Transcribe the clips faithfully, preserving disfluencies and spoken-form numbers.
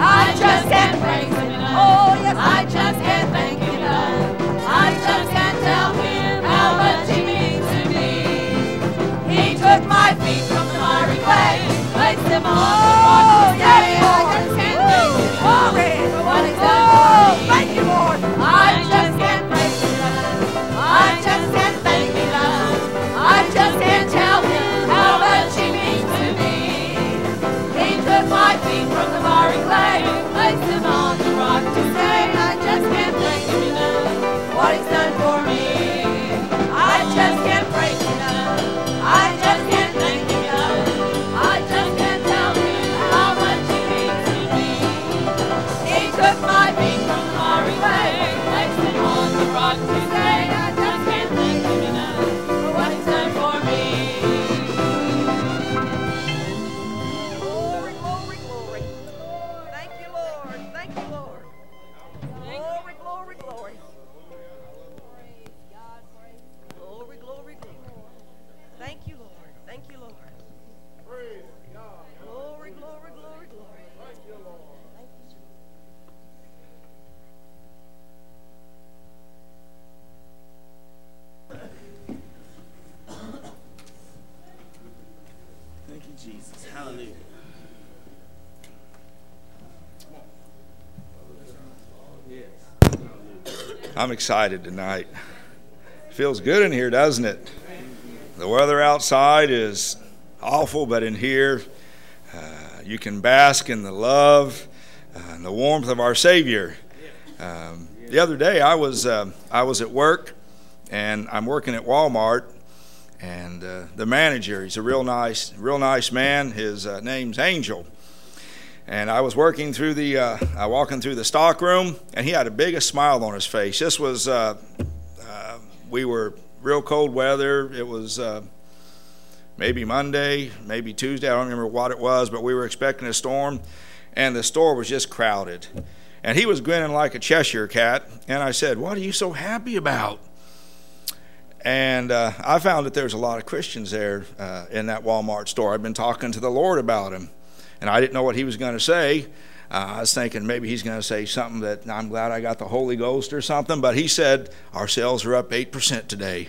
I just can't praise him enough. Oh, yes. I just can't thank him enough. I just can't tell him how much he means to me. He took my feet from the miry clay, placed them on the rock to stay. I just can't thank him enough for what he's done for me. Thank you, Lord. I just can't praise him enough. I just can't thank him enough. I just can't tell him how much he means to me. He took my feet from the miry clay, placed them on the rock to stay. I just can't thank him enough what he's done for me. I just can't praise him enough. I just can't thank him enough. I just can't tell him how much he means to me. He took my feet from the miry clay, placed them on the rock to stay. I just can't thank him enough for what he's done for me. Glory, glory, glory. Thank you, Lord. Thank you, Lord. Glory, glory, glory. Glory, glory, glory. Thank you, Lord. Thank you, Lord. Glory, glory, glory, glory. Thank you, Lord. Thank you, Jesus. Thank you, Jesus. Hallelujah. I'm excited tonight. Feels good in here, doesn't it? The weather outside is awful, but in here uh, you can bask in the love uh, and the warmth of our Savior. Um, the other day I was uh, I was at work, and I'm working at Walmart, and uh, the manager, he's a real nice, real nice man. His uh, name's Angel. And I was working through the, uh, uh, walking through the stock room, and he had the biggest smile on his face. This was, uh, uh, we were real cold weather. It was uh, maybe Monday, maybe Tuesday. I don't remember what it was, but we were expecting a storm, and the store was just crowded. And he was grinning like a Cheshire cat, and I said, "What are you so happy about?" And uh, I found that there's a lot of Christians there uh, in that Walmart store. I've been talking to the Lord about him. And I didn't know what he was going to say. Uh, I was thinking maybe he's going to say something that I'm glad I got the Holy Ghost or something. But he said, our sales are up eight percent today.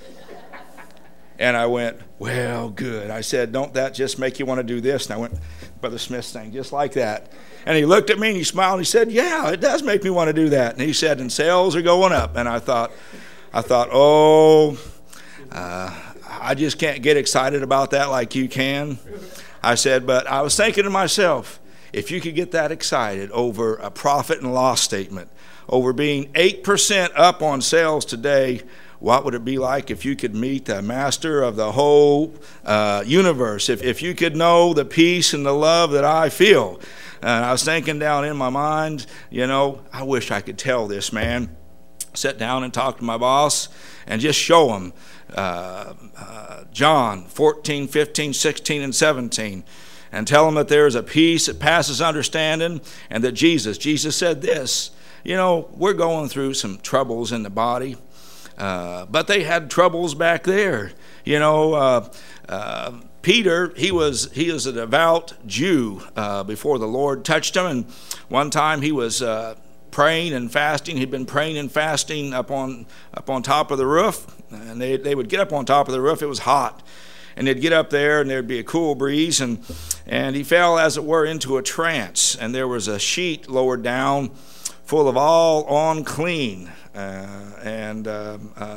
And I went, well, good. I said, don't that just make you want to do this? And I went, Brother Smith's thing, just like that. And he looked at me and he smiled and he said, yeah, it does make me want to do that. And he said, and sales are going up. And I thought, I thought, oh, uh, I just can't get excited about that like you can. I said, but I was thinking to myself, if you could get that excited over a profit and loss statement, over being eight percent up on sales today, what would it be like if you could meet the master of the whole uh, universe? If, if you could know the peace and the love that I feel. And I was thinking down in my mind, you know, I wish I could tell this man. Sit down and talk to my boss and just show him uh, uh, John fourteen, fifteen, sixteen, and seventeen, and tell him that there is a peace that passes understanding, and that Jesus, Jesus said this, you know, we're going through some troubles in the body, uh, but they had troubles back there. You know, uh, uh, Peter, he was he was a devout Jew uh, before the Lord touched him, and one time he was uh, praying and fasting. He'd been praying and fasting up on up on top of the roof, and they they would get up on top of the roof. It was hot, and they'd get up there, and there'd be a cool breeze, and and he fell, as it were, into a trance. And there was a sheet lowered down, full of all unclean uh, and uh, uh,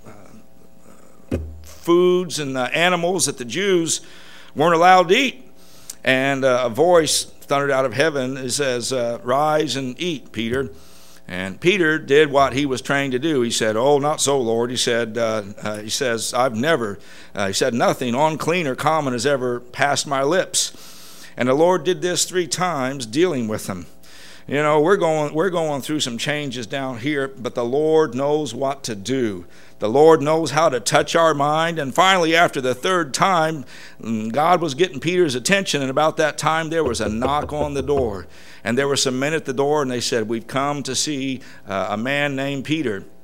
uh, foods and uh, animals that the Jews weren't allowed to eat. And uh, a voice thundered out of heaven. It says, uh, rise and eat, Peter. And Peter did what he was trained to do. He said, oh, not so, Lord. He said, uh, uh, he says, I've never, uh, he said, nothing unclean or common has ever passed my lips. And the Lord did this three times, dealing with him. You know, we're going, we're going through some changes down here, but the Lord knows what to do. The Lord knows how to touch our mind. And finally, after the third time, God was getting Peter's attention. And about that time, there was a knock on the door. And there were some men at the door, and they said, we've come to see uh, a man named Peter.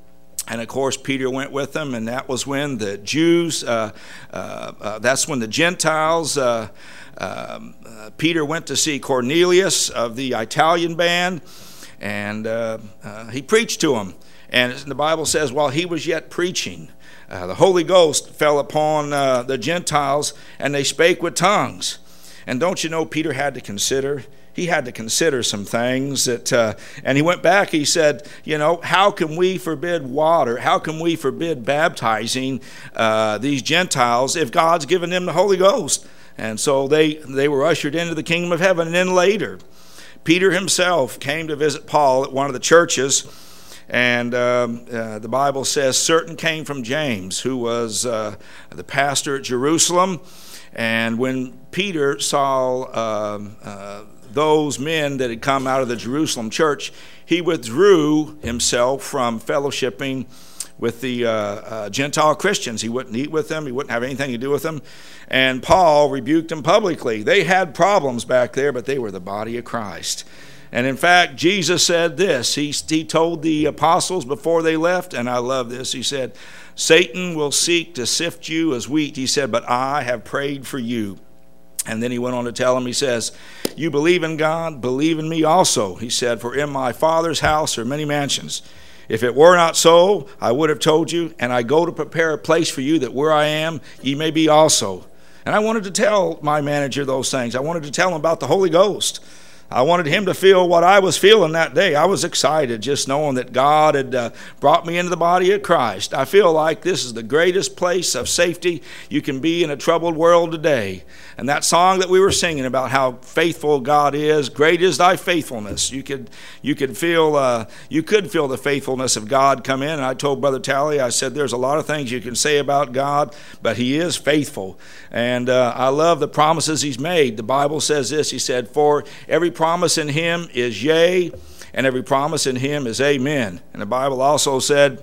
And of course, Peter went with them, and that was when the Jews, uh, uh, uh, that's when the Gentiles, uh, um, uh, Peter went to see Cornelius of the Italian band, and uh, uh, he preached to him. And the Bible says, while he was yet preaching, uh, the Holy Ghost fell upon uh, the Gentiles, and they spake with tongues. And don't you know, Peter had to consider He had to consider some things that, uh, and he went back, he said, you know, how can we forbid water? How can we forbid baptizing uh, these Gentiles if God's given them the Holy Ghost? And so they, they were ushered into the kingdom of heaven. And then later, Peter himself came to visit Paul at one of the churches, and um, uh, the Bible says certain came from James, who was uh, the pastor at Jerusalem. And when Peter saw um, uh, those men that had come out of the Jerusalem church, he withdrew himself from fellowshipping with the uh, uh, Gentile Christians. He wouldn't eat with them. He wouldn't have anything to do with them. And Paul rebuked them publicly. They had problems back there, but they were the body of Christ. And in fact, Jesus said this. He, he told the apostles before they left, and I love this. He said, Satan will seek to sift you as wheat. He said, but I have prayed for you. And then he went on to tell him, he says, you believe in God, believe in me also. He said, for in my Father's house are many mansions. If it were not so, I would have told you, and I go to prepare a place for you, that where I am, ye may be also. And I wanted to tell my manager those things. I wanted to tell him about the Holy Ghost. I wanted him to feel what I was feeling that day. I was excited just knowing that God had uh, brought me into the body of Christ. I feel like this is the greatest place of safety you can be in a troubled world today. And that song that we were singing about how faithful God is, great is thy faithfulness. You could you could feel uh, you could feel the faithfulness of God come in. And I told Brother Talley, I said, there's a lot of things you can say about God, but he is faithful. And uh, I love the promises he's made. The Bible says this, he said, for every promise in him is yea, and every promise in him is amen. And the Bible also said,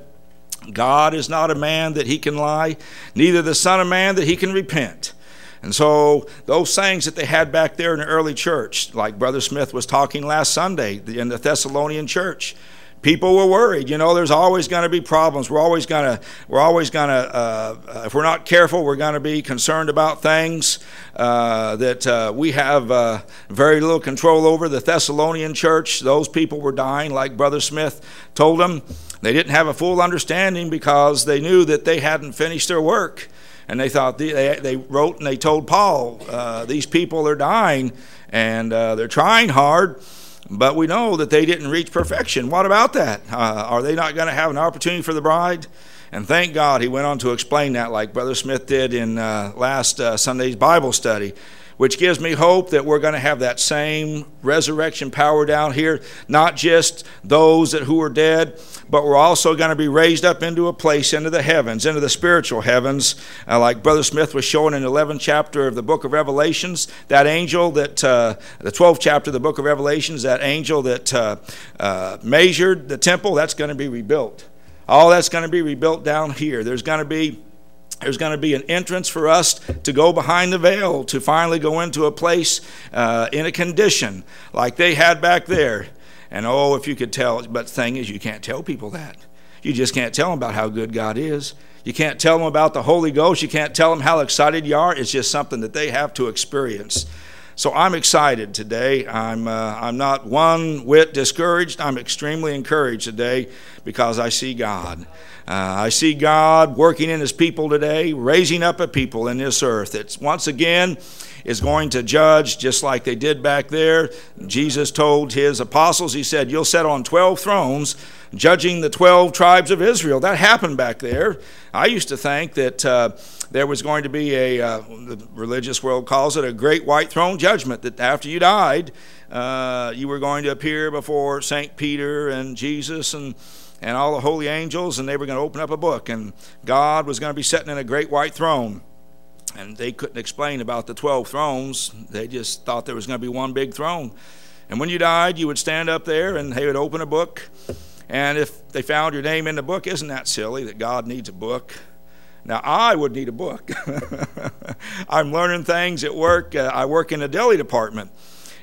God is not a man that he can lie, neither the Son of Man that he can repent. And so those things that they had back there in the early church, like Brother Smith was talking last Sunday in the Thessalonian church, people were worried. You know, there's always going to be problems. We're always going to, we're always going to, uh, if we're not careful, we're going to be concerned about things uh, that uh, we have uh, very little control over. The Thessalonian church, those people were dying, like Brother Smith told them. They didn't have a full understanding because they knew that they hadn't finished their work. And they thought, they, they wrote and they told Paul, uh, these people are dying and uh, they're trying hard, but we know that they didn't reach perfection. What about that? Uh, are they not going to have an opportunity for the bride? And thank God he went on to explain that like Brother Smith did in uh, last uh, Sunday's Bible study, which gives me hope that we're going to have that same resurrection power down here, not just those that who are dead, but we're also going to be raised up into a place, into the heavens, into the spiritual heavens, uh, like Brother Smith was showing in the eleventh chapter of the book of Revelations, that angel that, uh, the twelfth chapter of the book of Revelations, that angel that uh, uh, measured the temple, that's going to be rebuilt. All that's going to be rebuilt down here. There's going to be There's going to be an entrance for us to go behind the veil, to finally go into a place uh, in a condition like they had back there. And oh, if you could tell, but the thing is, you can't tell people that. You just can't tell them about how good God is. You can't tell them about the Holy Ghost. You can't tell them how excited you are. It's just something that they have to experience. So I'm excited today. I'm uh, I'm not one whit discouraged. I'm extremely encouraged today because I see God. Uh, I see God working in his people today, raising up a people in this earth that once again is going to judge just like they did back there. Jesus told his apostles, he said, you'll sit on twelve thrones judging the twelve tribes of Israel. That happened back there. I used to think that uh, there was going to be a, uh, the religious world calls it a great white throne judgment, that after you died, uh, you were going to appear before Saint Peter and Jesus and and all the holy angels, and they were going to open up a book, and God was going to be sitting in a great white throne. And they couldn't explain about the twelve thrones. They just thought there was going to be one big throne. And when you died, you would stand up there, and they would open a book. And if they found your name in the book, isn't that silly that God needs a book? Now, I would need a book. I'm learning things at work. Uh, I work in the deli department.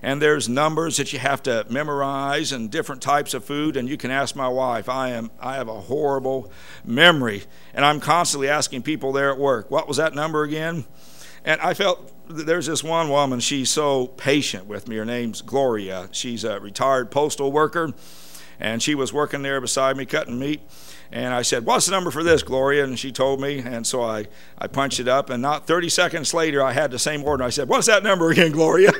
and there's numbers that you have to memorize and different types of food. And you can ask my wife. I am I have a horrible memory, and I'm constantly asking people there at work, what was that number again? And I felt there's this one woman, she's so patient with me. Her name's Gloria. She's a retired postal worker, and she was working there beside me cutting meat. And I said, what's the number for this, Gloria? And she told me, and so I, I punched it up, and not thirty seconds later, I had the same order. I said, what's that number again, Gloria?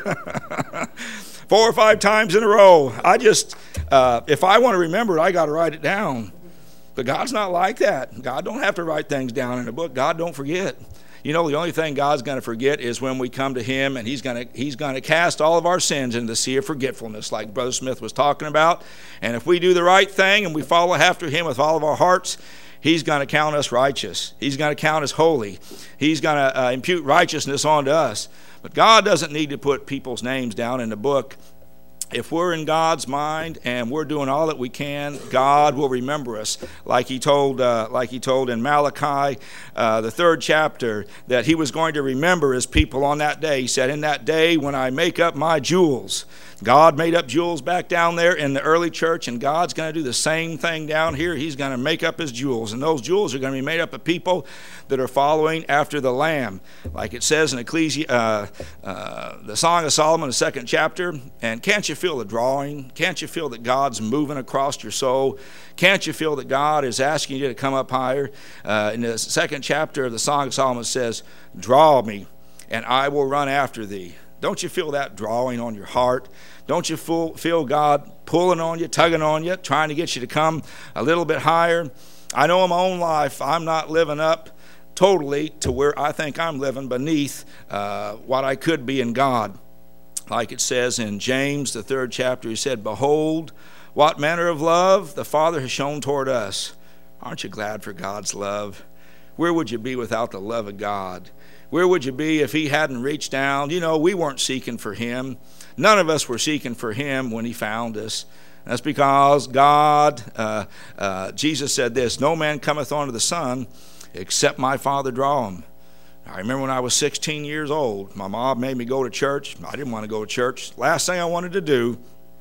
Four or five times in a row. I just, uh, if I want to remember it, I got to write it down. But God's not like that. God don't have to write things down in a book. God don't forget. You know, the only thing God's going to forget is when we come to him, and he's going to he's going to cast all of our sins into the sea of forgetfulness, like Brother Smith was talking about. And if we do the right thing and we follow after him with all of our hearts, he's going to count us righteous. He's going to count us holy. He's going to uh, impute righteousness onto us. But God doesn't need to put people's names down in the book. If we're in God's mind and we're doing all that we can, God will remember us. Like he told, uh, like he told in Malachi, uh, the third chapter, that he was going to remember his people on that day. He said, in that day when I make up my jewels. God made up jewels back down there in the early church, and God's going to do the same thing down here. He's going to make up his jewels, and those jewels are going to be made up of people that are following after the Lamb. Like it says in Ecclesi- uh, uh, the Song of Solomon, the second chapter. And can't you feel the drawing? Can't you feel that God's moving across your soul? Can't you feel that God is asking you to come up higher? Uh, in the second chapter of the Song of Solomon, it says, draw me, and I will run after thee. Don't you feel that drawing on your heart? Don't you feel God pulling on you, tugging on you, trying to get you to come a little bit higher? I know in my own life I'm not living up totally to where I think I'm living beneath uh, what I could be in God. Like it says in James, the third chapter, he said, behold, what manner of love the Father has shown toward us. Aren't you glad for God's love? Where would you be without the love of God? Where would you be if he hadn't reached down? You know, we weren't seeking for him. None of us were seeking for him when he found us. That's because God, uh, uh, Jesus said this, no man cometh unto the Son except my Father draw him. I remember when I was sixteen years old, my mom made me go to church. I didn't want to go to church. Last thing I wanted to do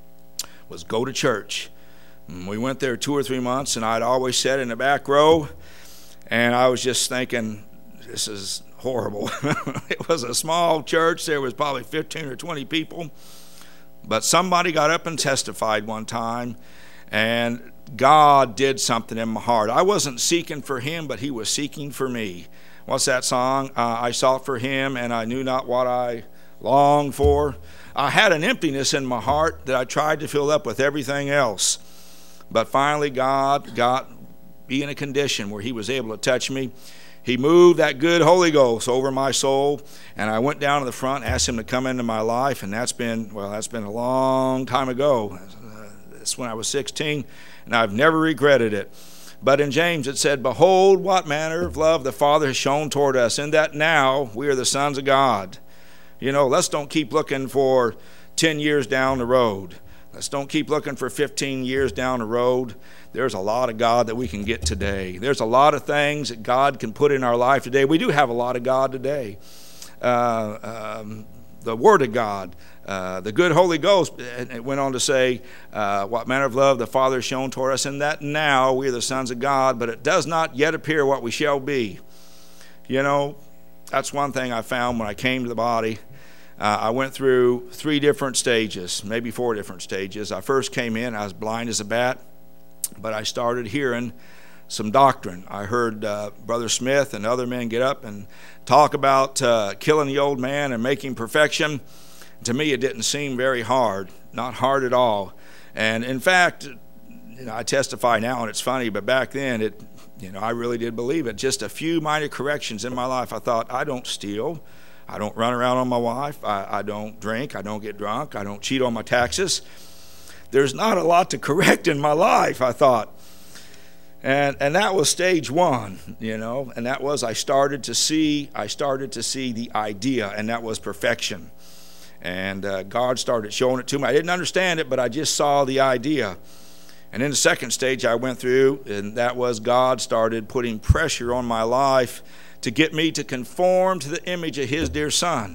was go to church. And we went there two or three months, and I'd always sat in the back row, and I was just thinking, this is horrible. It was a small church. There was probably fifteen or twenty people. But somebody got up and testified one time, and God did something in my heart. I wasn't seeking for him, but he was seeking for me. What's that song? Uh, I sought for him, and I knew not what I longed for. I had an emptiness in my heart that I tried to fill up with everything else. But finally, God got me in a condition where he was able to touch me. He moved that good Holy Ghost over my soul, and I went down to the front, asked him to come into my life, and that's been, well, that's been a long time ago. That's when I was sixteen, and I've never regretted it. But in James it said, behold, what manner of love the Father has shown toward us, in that now we are the sons of God. You know, let's don't keep looking for ten years down the road. Let's don't keep looking for fifteen years down the road. There's a lot of God that we can get today. There's a lot of things that God can put in our life today. We do have a lot of God today. Uh, um, the Word of God, uh, the good Holy Ghost, it went on to say, uh, what manner of love the Father has shown toward us, in that now we are the sons of God, but it does not yet appear what we shall be. You know, that's one thing I found when I came to the body. Uh, I went through three different stages, maybe four different stages. I first came in, I was blind as a bat, but I started hearing some doctrine. I heard uh, Brother Smith and other men get up and talk about uh, killing the old man and making perfection. To me, it didn't seem very hard, not hard at all. And in fact, you know, I testify now, and it's funny, but back then, it, you know, I really did believe it. Just a few minor corrections in my life. I thought, I don't steal. I don't run around on my wife. I, I don't drink. I don't get drunk. I don't cheat on my taxes. There's not a lot to correct in my life, I thought. And and that was stage one, you know, and that was I started to see, I started to see the idea, and that was perfection. And uh, God started showing it to me. I didn't understand it, but I just saw the idea. And in the second stage I went through, and that was God started putting pressure on my life to get me to conform to the image of his dear son.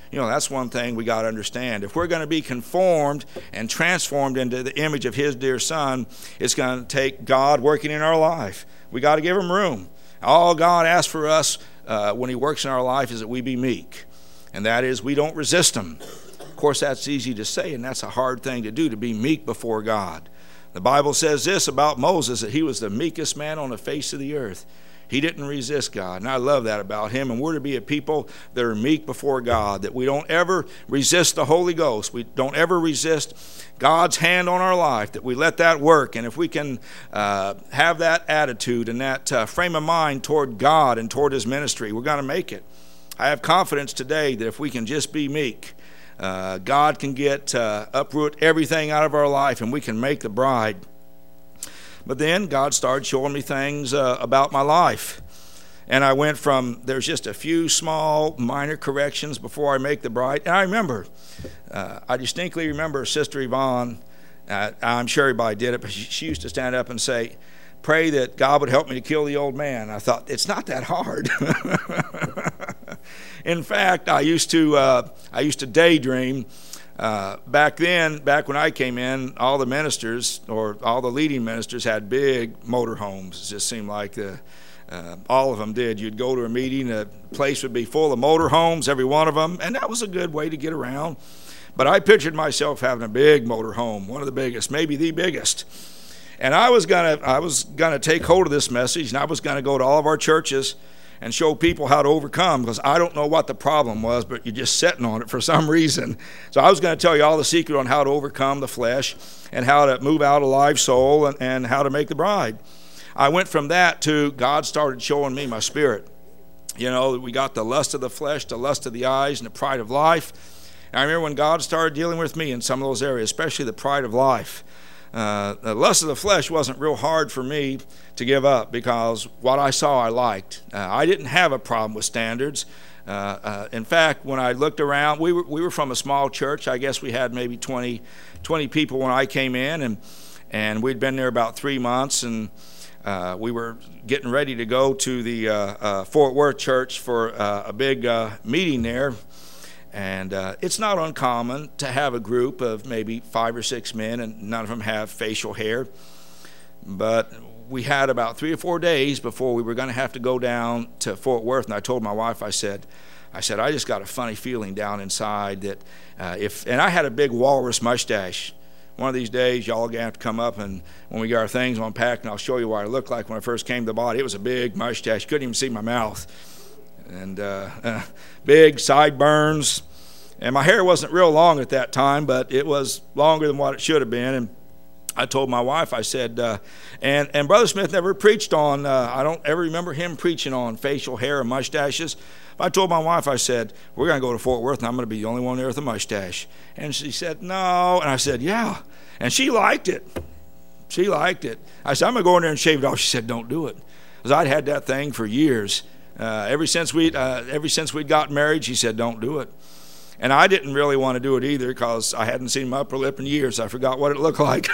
You know, that's one thing we got to understand. If we're going to be conformed and transformed into the image of his dear Son, it's going to take God working in our life. We got to give him room. All God asks for us uh, when he works in our life is that we be meek. And that is, we don't resist him. Of course, that's easy to say, and that's a hard thing to do, to be meek before God. The Bible says this about Moses, that he was the meekest man on the face of the earth. He didn't resist God, and I love that about him. And we're to be a people that are meek before God, that we don't ever resist the Holy Ghost. We don't ever resist God's hand on our life, that we let that work. And if we can uh, have that attitude and that uh, frame of mind toward God and toward his ministry, we're going to make it. I have confidence today that if we can just be meek, uh, God can get uh, uproot everything out of our life, and we can make the bride. But then God started showing me things uh, about my life. And I went from, there's just a few small minor corrections before I make the bride. And I remember, uh, I distinctly remember Sister Yvonne, uh, I'm sure everybody did it, but she, she used to stand up and say, pray that God would help me to kill the old man. I thought, it's not that hard. In fact, I used to, uh, I used to daydream. Uh, back then, back when I came in, all the ministers, or all the leading ministers, had big motorhomes. It just seemed like the, uh, all of them did. You'd go to a meeting, the place would be full of motorhomes, every one of them, and that was a good way to get around. But I pictured myself having a big motorhome, one of the biggest, maybe the biggest. And I was gonna, I was gonna take hold of this message, and I was gonna go to all of our churches and show people how to overcome, because I don't know what the problem was, but you're just sitting on it for some reason. So I was going to tell you all the secret on how to overcome the flesh and how to move out a live soul and, and how to make the bride. I went from that to God started showing me my spirit. You know, we got the lust of the flesh, the lust of the eyes, and the pride of life. And I remember when God started dealing with me in some of those areas, especially the pride of life. Uh, the lust of the flesh wasn't real hard for me to give up, because what I saw I liked. Uh, I didn't have a problem with standards. Uh, uh, in fact, when I looked around, we were we were from a small church. I guess we had maybe twenty, twenty people when I came in, and and we'd been there about three months, and uh, we were getting ready to go to the uh, uh, Fort Worth church for uh, a big uh, meeting there. And uh, it's not uncommon to have a group of maybe five or six men, and none of them have facial hair. But we had about three or four days before we were going to have to go down to Fort Worth. And I told my wife, I said, I said, I just got a funny feeling down inside that uh, if, and I had a big walrus mustache. One of these days, y'all are going to have to come up, and when we get our things unpacked, and I'll show you what I looked like when I first came to the body. It was a big mustache. Couldn't even see my mouth. And uh, uh, big sideburns. And my hair wasn't real long at that time, but it was longer than what it should have been. And I told my wife, I said, uh, and, and Brother Smith never preached on, uh, I don't ever remember him preaching on facial hair or mustaches. But I told my wife, I said, we're going to go to Fort Worth, and I'm going to be the only one there with a mustache. And she said, no. And I said, yeah. And she liked it. She liked it. I said, I'm going to go in there and shave it off. She said, don't do it. Because I'd had that thing for years. Uh, ever since we uh, ever since we'd got married, she said, don't do it. And I didn't really want to do it either, because I hadn't seen my upper lip in years. I forgot what it looked like.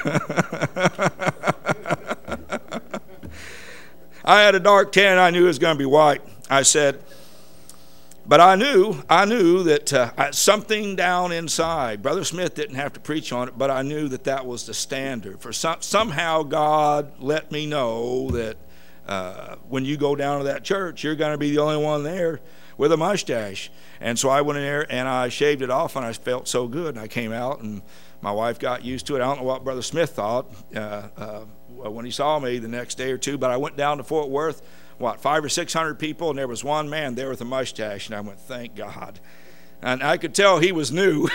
I had a dark tan. I knew it was going to be white. I said, but I knew, I knew that uh, something down inside, Brother Smith didn't have to preach on it, but I knew that that was the standard. For some, somehow God let me know that uh, when you go down to that church, you're going to be the only one there with a mustache. And so I went in there and I shaved it off, and I felt so good. And I came out, and my wife got used to it. I don't know what Brother Smith thought uh, uh, when he saw me the next day or two, but I went down to Fort Worth, what, five or six hundred people, and there was one man there with a mustache, and I went, thank God. And I could tell he was new.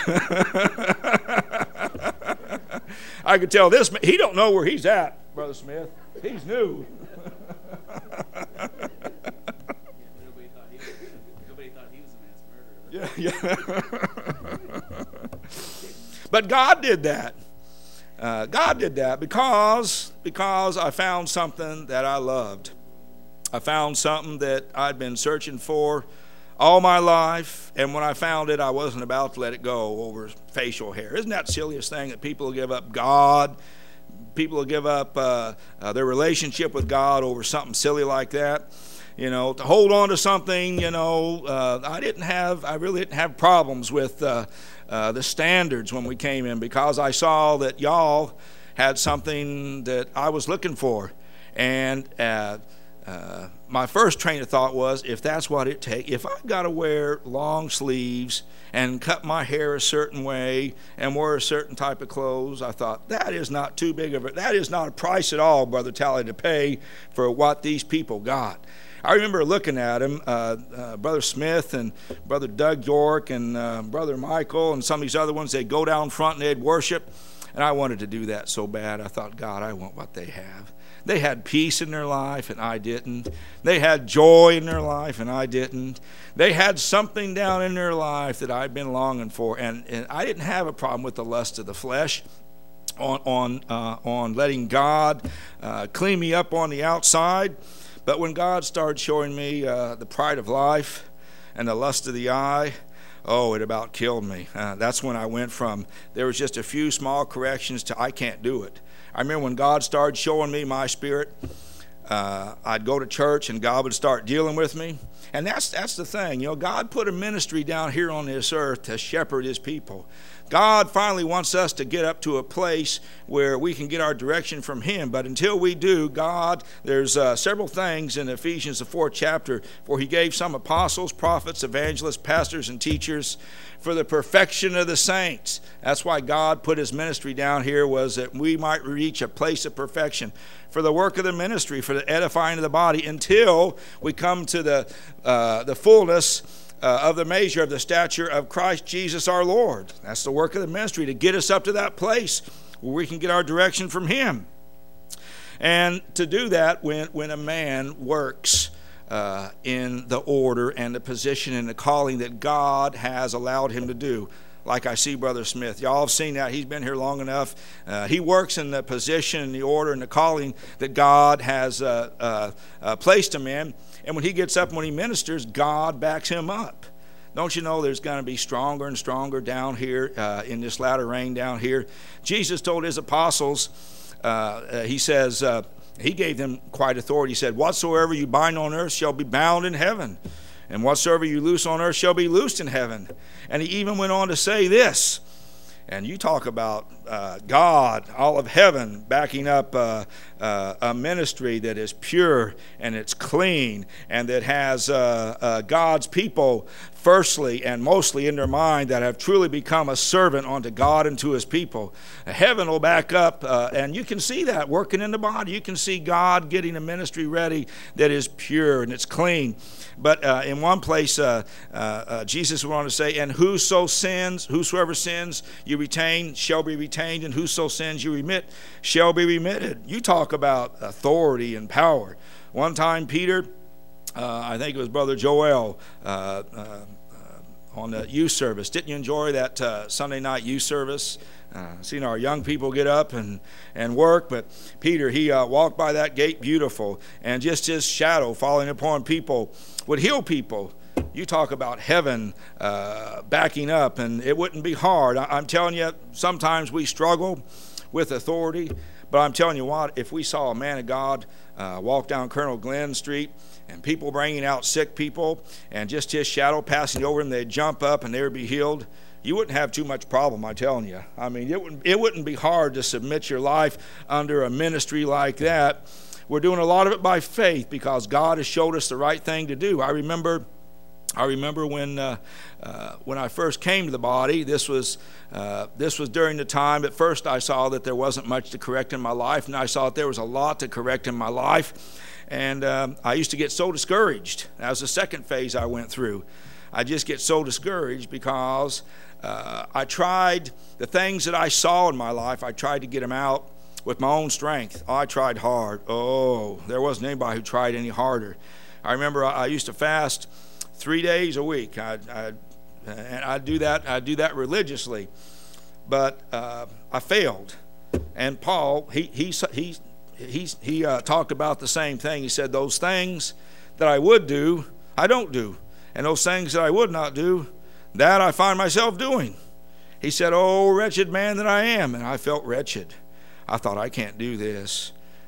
I could tell this, he don't know where he's at, Brother Smith. He's new. Yeah, yeah. But God did that. Uh, God did that because because I found something that I loved. I found something that I'd been searching for all my life, and when I found it, I wasn't about to let it go over facial hair. Isn't that the silliest thing, that people will give up God? People will give up uh, uh, their relationship with God over something silly like that. you know, to hold on to something. You know, uh, I didn't have, I really didn't have problems with uh, uh, the standards when we came in, because I saw that y'all had something that I was looking for. And uh, uh, my first train of thought was, if that's what it takes, if I've got to wear long sleeves and cut my hair a certain way and wear a certain type of clothes, I thought, that is not too big of a, that is not a price at all, Brother Tally, to pay for what these people got. I remember looking at him, uh, uh, Brother Smith and Brother Doug York and uh, Brother Michael and some of these other ones. They'd go down front and they'd worship, and I wanted to do that so bad. I thought, God, I want what they have. They had peace in their life, and I didn't. They had joy in their life, and I didn't. They had something down in their life that I'd been longing for, and, and I didn't have a problem with the lust of the flesh, on on uh, on letting God uh, clean me up on the outside. But when God started showing me uh, the pride of life and the lust of the eye, oh, it about killed me. Uh, that's when I went from, there was just a few small corrections to I can't do it. I remember when God started showing me my spirit, uh, I'd go to church and God would start dealing with me. And that's that's the thing. You know, God put a ministry down here on this earth to shepherd his people. God finally wants us to get up to a place where we can get our direction from him. But until we do, God, there's uh, several things in Ephesians, the fourth chapter, where he gave some apostles, prophets, evangelists, pastors, and teachers for the perfection of the saints. That's why God put his ministry down here, was that we might reach a place of perfection for the work of the ministry, for the edifying of the body, until we come to the uh, the fullness uh, of the measure of the stature of Christ Jesus our Lord. That's the work of the ministry, to get us up to that place where we can get our direction from him. And to do that, when, when a man works uh, in the order and the position and the calling that God has allowed him to do, like I see Brother Smith. Y'all have seen that. He's been here long enough. Uh, he works in the position, the order, and the calling that God has uh, uh, uh, placed him in. And when he gets up and when he ministers, God backs him up. Don't you know there's going to be stronger and stronger down here uh, in this latter rain down here? Jesus told his apostles, uh, uh, he says, uh, he gave them quite authority. He said, whatsoever you bind on earth shall be bound in heaven, and whatsoever you loose on earth shall be loosed in heaven. And he even went on to say this, and you talk about uh, God, all of heaven, backing up uh, uh, a ministry that is pure and it's clean and that has uh, uh, God's people firstly and mostly in their mind that have truly become a servant unto God and to his people. Heaven will back up, uh, and you can see that working in the body. You can see God getting a ministry ready that is pure and it's clean. But uh, in one place, uh, uh, uh, Jesus went on to say, and whoso sins, whosoever sins you retain shall be retained, and whoso sins you remit shall be remitted. You talk about authority and power. One time, Peter, uh, I think it was Brother Joel, uh, uh, uh, on the youth service. Didn't you enjoy that uh, Sunday night youth service? Uh, seeing our young people get up and, and work, but Peter, he uh, walked by that gate beautiful, and just his shadow falling upon people would heal people. You talk about heaven uh, backing up, and it wouldn't be hard. I, I'm telling you, sometimes we struggle with authority, but I'm telling you what, if we saw a man of God uh, walk down Colonel Glenn Street, and people bringing out sick people, and just his shadow passing over them, they'd jump up and they would be healed, you wouldn't have too much problem, I'm telling you. I mean, it wouldn't, it wouldn't be hard to submit your life under a ministry like that. We're doing a lot of it by faith because God has showed us the right thing to do. I remember I remember when uh, uh, when I first came to the body, this was uh, this was during the time, at first I saw that there wasn't much to correct in my life, and I saw that there was a lot to correct in my life. And um, I used to get so discouraged. That was the second phase I went through. I just get so discouraged because uh, I tried the things that I saw in my life, I tried to get them out with my own strength. Oh, I tried hard. Oh, there wasn't anybody who tried any harder. I remember I, I used to fast three days a week. I, I, and I do that. I do that religiously, but uh, I failed. And Paul, he he he he he uh, talked about the same thing. He said, "Those things that I would do, I don't do, and those things that I would not do, that I find myself doing." He said, "Oh, wretched man that I am," and I felt wretched. I thought, I can't do this.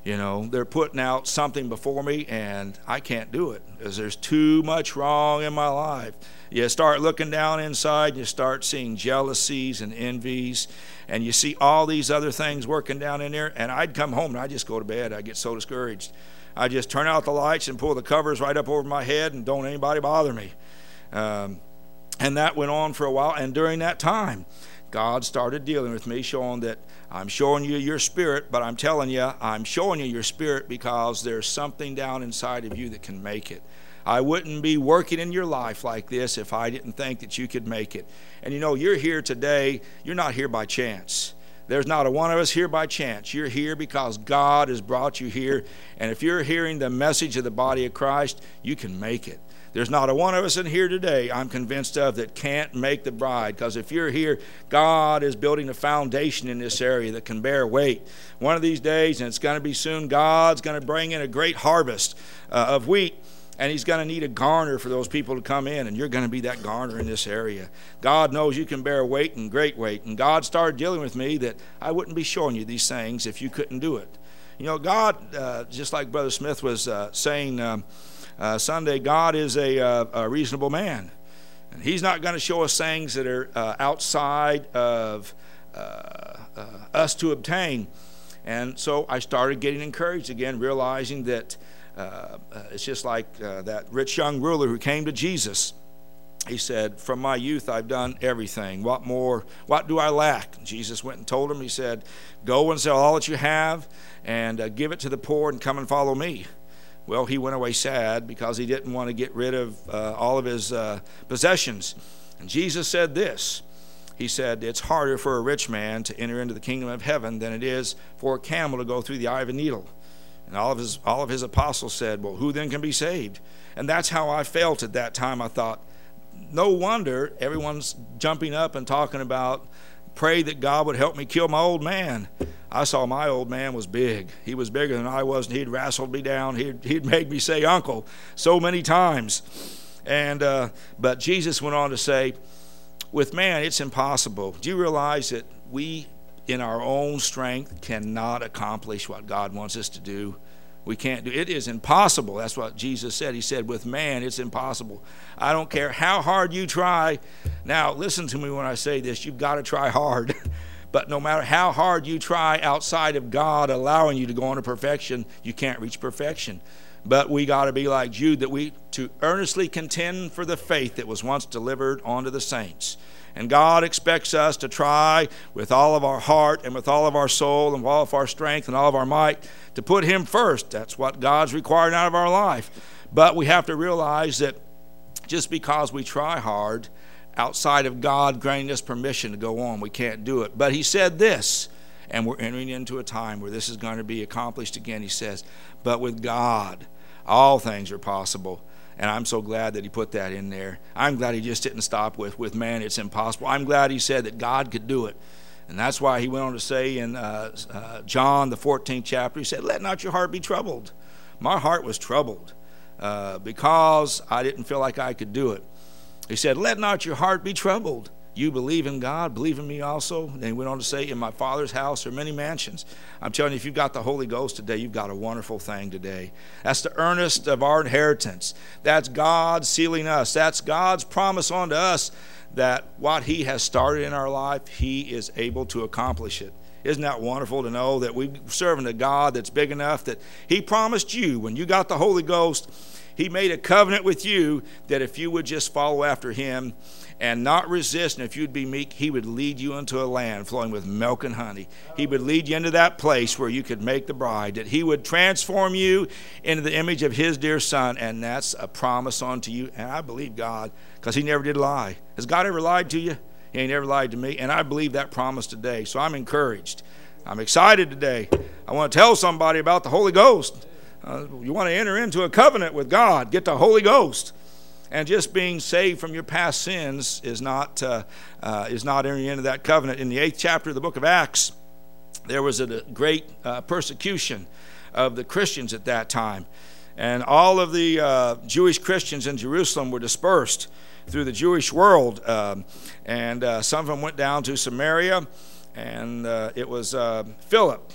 You know, they're putting out something before me, and I can't do it because there's too much wrong in my life. You start looking down inside, and you start seeing jealousies and envies, and you see all these other things working down in there, and I'd come home, and I'd just go to bed. I'd get so discouraged. I'd just turn out the lights and pull the covers right up over my head, and don't anybody bother me. Um, and that went on for a while, and during that time, God started dealing with me, showing that I'm showing you your spirit, but I'm telling you, I'm showing you your spirit because there's something down inside of you that can make it. I wouldn't be working in your life like this if I didn't think that you could make it. And you know, you're here today, you're not here by chance. There's not a one of us here by chance. You're here because God has brought you here. And if you're hearing the message of the body of Christ, you can make it. There's not a one of us in here today, I'm convinced of, that can't make the bride. Because if you're here, God is building a foundation in this area that can bear weight. One of these days, and it's going to be soon, God's going to bring in a great harvest uh, of wheat. And he's going to need a garner for those people to come in, and you're going to be that garner in this area. God knows you can bear weight and great weight. And God started dealing with me that I wouldn't be showing you these things if you couldn't do it. You know, God, uh, just like Brother Smith was uh, saying um, uh, Sunday, God is a, uh, a reasonable man. And he's not going to show us things that are uh, outside of uh, uh, us to obtain. And so I started getting encouraged again, realizing that Uh, uh, it's just like uh, that rich young ruler who came to Jesus. He said, from my youth I've done everything. What more, what do I lack? And Jesus went and told him, he said, go and sell all that you have and uh, give it to the poor and come and follow me. Well, he went away sad because he didn't want to get rid of uh, all of his uh, possessions. And Jesus said this. He said, it's harder for a rich man to enter into the kingdom of heaven than it is for a camel to go through the eye of a needle. And all of his all of his apostles said, well, who then can be saved? And that's how I felt at that time. I thought, no wonder everyone's jumping up and talking about, pray that God would help me kill my old man. I saw my old man was big. He was bigger than I was, and he'd wrestled me down. He'd, he'd made me say uncle so many times. And uh, but Jesus went on to say, with man, it's impossible. Do you realize that we in our own strength cannot accomplish what God wants us to do? We can't do it. It is impossible. That's what Jesus said. He said, with man, it's impossible. I don't care how hard you try. Now, listen to me when I say this. You've got to try hard. But no matter how hard you try outside of God allowing you to go on to perfection, you can't reach perfection. But we got to be like Jude, that we to earnestly contend for the faith that was once delivered unto the saints. And God expects us to try with all of our heart and with all of our soul and with all of our strength and all of our might to put him first. That's what God's requiring out of our life. But we have to realize that just because we try hard outside of God granting us permission to go on, we can't do it. But he said this, and we're entering into a time where this is going to be accomplished again. He says, but with God, all things are possible. And I'm so glad that he put that in there. I'm glad he just didn't stop with, with man, it's impossible. I'm glad he said that God could do it. And that's why he went on to say in uh, uh, John, the fourteenth chapter, he said, let not your heart be troubled. My heart was troubled uh, because I didn't feel like I could do it. He said, let not your heart be troubled. You believe in God, believe in me also. And he went on to say, in my Father's house are many mansions. I'm telling you, if you've got the Holy Ghost today, you've got a wonderful thing today. That's the earnest of our inheritance. That's God sealing us. That's God's promise unto us that what he has started in our life, he is able to accomplish it. Isn't that wonderful to know that we're serving a God that's big enough that he promised you when you got the Holy Ghost, he made a covenant with you that if you would just follow after him and not resist, and if you'd be meek, he would lead you into a land flowing with milk and honey. He would lead you into that place where you could make the bride, that he would transform you into the image of his dear son, and that's a promise unto you. And I believe God, because he never did lie. Has God ever lied to you? He ain't ever lied to me, and I believe that promise today. So I'm encouraged. I'm excited today. I want to tell somebody about the Holy Ghost. Uh, you want to enter into a covenant with God, get the Holy Ghost. And just being saved from your past sins is not uh, uh, is not entering into that covenant. In the eighth chapter of the book of Acts, there was a great uh, persecution of the Christians at that time. And all of the uh, Jewish Christians in Jerusalem were dispersed through the Jewish world. Um, and uh, some of them went down to Samaria, and uh, it was uh, Philip.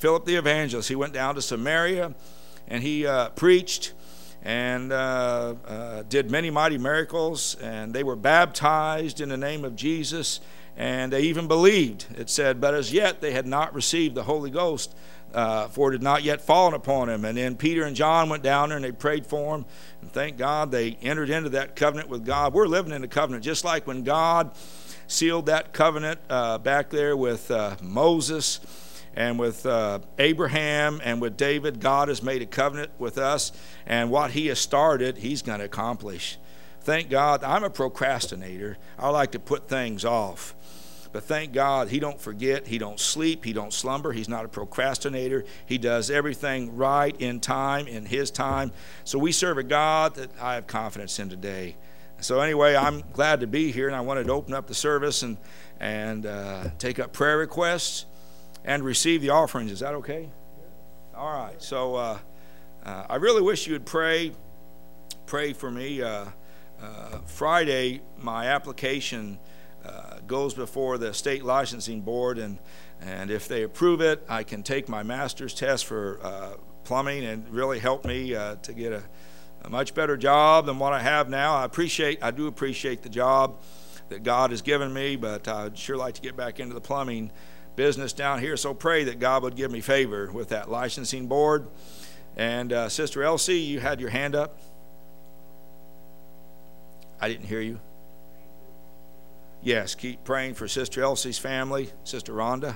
Philip the evangelist. He went down to Samaria, and he uh, preached and uh, uh, did many mighty miracles, and they were baptized in the name of Jesus, and they even believed. It said, but as yet they had not received the Holy Ghost, uh, for it had not yet fallen upon him. And then Peter and John went down there and they prayed for him, and thank God they entered into that covenant with God. We're living in a covenant, just like when God sealed that covenant uh, back there with uh, Moses and with uh, Abraham and with David. God has made a covenant with us, and what he has started, he's going to accomplish. Thank God. I'm a procrastinator. I like to put things off. But thank God he don't forget, he don't sleep, he don't slumber. He's not a procrastinator. He does everything right in time, in his time. So we serve a God that I have confidence in today. So anyway, I'm glad to be here, and I wanted to open up the service and, and uh, take up prayer requests and receive the offerings. Is that okay? All right. So uh, uh, I really wish you would pray, pray for me. Uh, uh, Friday, my application uh, goes before the state licensing board, and, and if they approve it, I can take my master's test for uh, plumbing and really help me uh, to get a, a much better job than what I have now. I appreciate, I do appreciate the job that God has given me, but I'd sure like to get back into the plumbing business down here. So pray that God would give me favor with that licensing board. And uh, Sister Elsie, you had your hand up. I didn't hear you. Yes, keep praying for Sister Elsie's family. Sister Rhonda.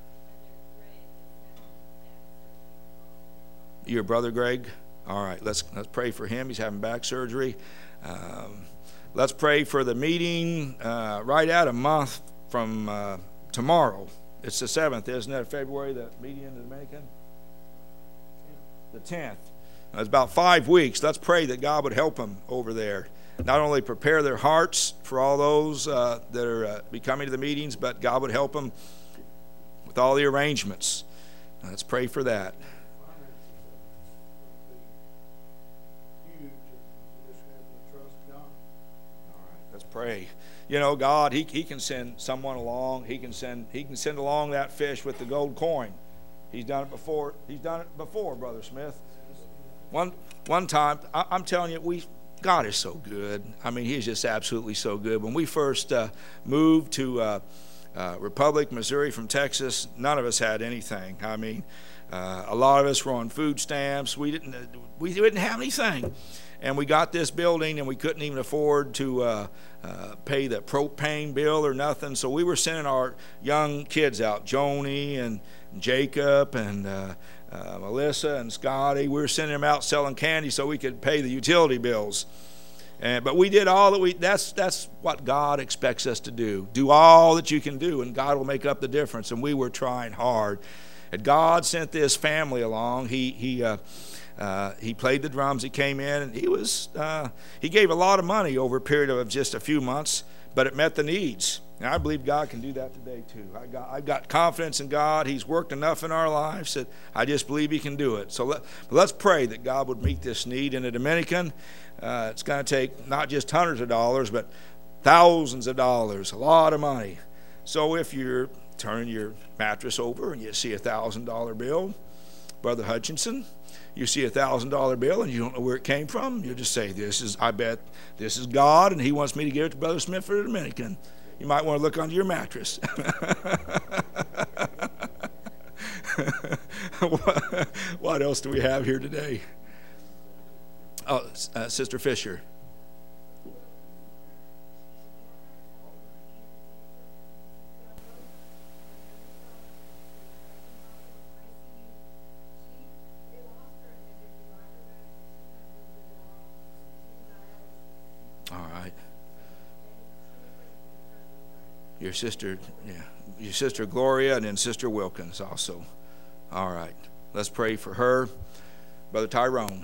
Your brother Greg. All right, let's let's pray for him. He's having back surgery. Um, let's pray for the meeting uh, right at a month from uh, tomorrow. It's the seventh, isn't it? February, the meeting in the Dominican? The tenth. It's about five weeks. Let's pray that God would help them over there. Not only prepare their hearts for all those uh, that are uh, be coming to the meetings, but God would help them with all the arrangements. Let's pray for that. Let's pray. You know, God, he, he can send someone along. He can send he can send along that fish with the gold coin. He's done it before. He's done it before, Brother Smith. One one time, I, I'm telling you, we God is so good. I mean, He's just absolutely so good. When we first uh, moved to uh, uh, Republic, Missouri from Texas, none of us had anything. I mean, uh, a lot of us were on food stamps. We didn't we didn't have anything. And we got this building, and we couldn't even afford to uh, uh, pay the propane bill or nothing. So we were sending our young kids out, Joni and Jacob and uh, uh, Melissa and Scotty. We were sending them out selling candy so we could pay the utility bills. And, but we did all that we, that's, that's what God expects us to do. Do all that you can do, and God will make up the difference. And we were trying hard. And God sent this family along. He, he, uh, Uh, he played the drums. He came in, and he was uh, he gave a lot of money over a period of just a few months, but it met the needs. And I believe God can do that today too. I got I've got confidence in God. He's worked enough in our lives that I just believe He can do it. So let, let's pray that God would meet this need in the Dominican. Uh, it's going to take not just hundreds of dollars, but thousands of dollars, a lot of money. So if you're turning your mattress over and you see a thousand dollar bill, Brother Hutchinson, you see a thousand dollar bill and you don't know where it came from, you just say, this is, I bet this is God, and He wants me to give it to Brother Smith for the Dominican. You might want to look under your mattress. what, what else do we have here today? Oh, uh, Sister Fisher. Your sister, yeah, your sister Gloria, and then Sister Wilkins also. All right, let's pray for her. Brother Tyrone.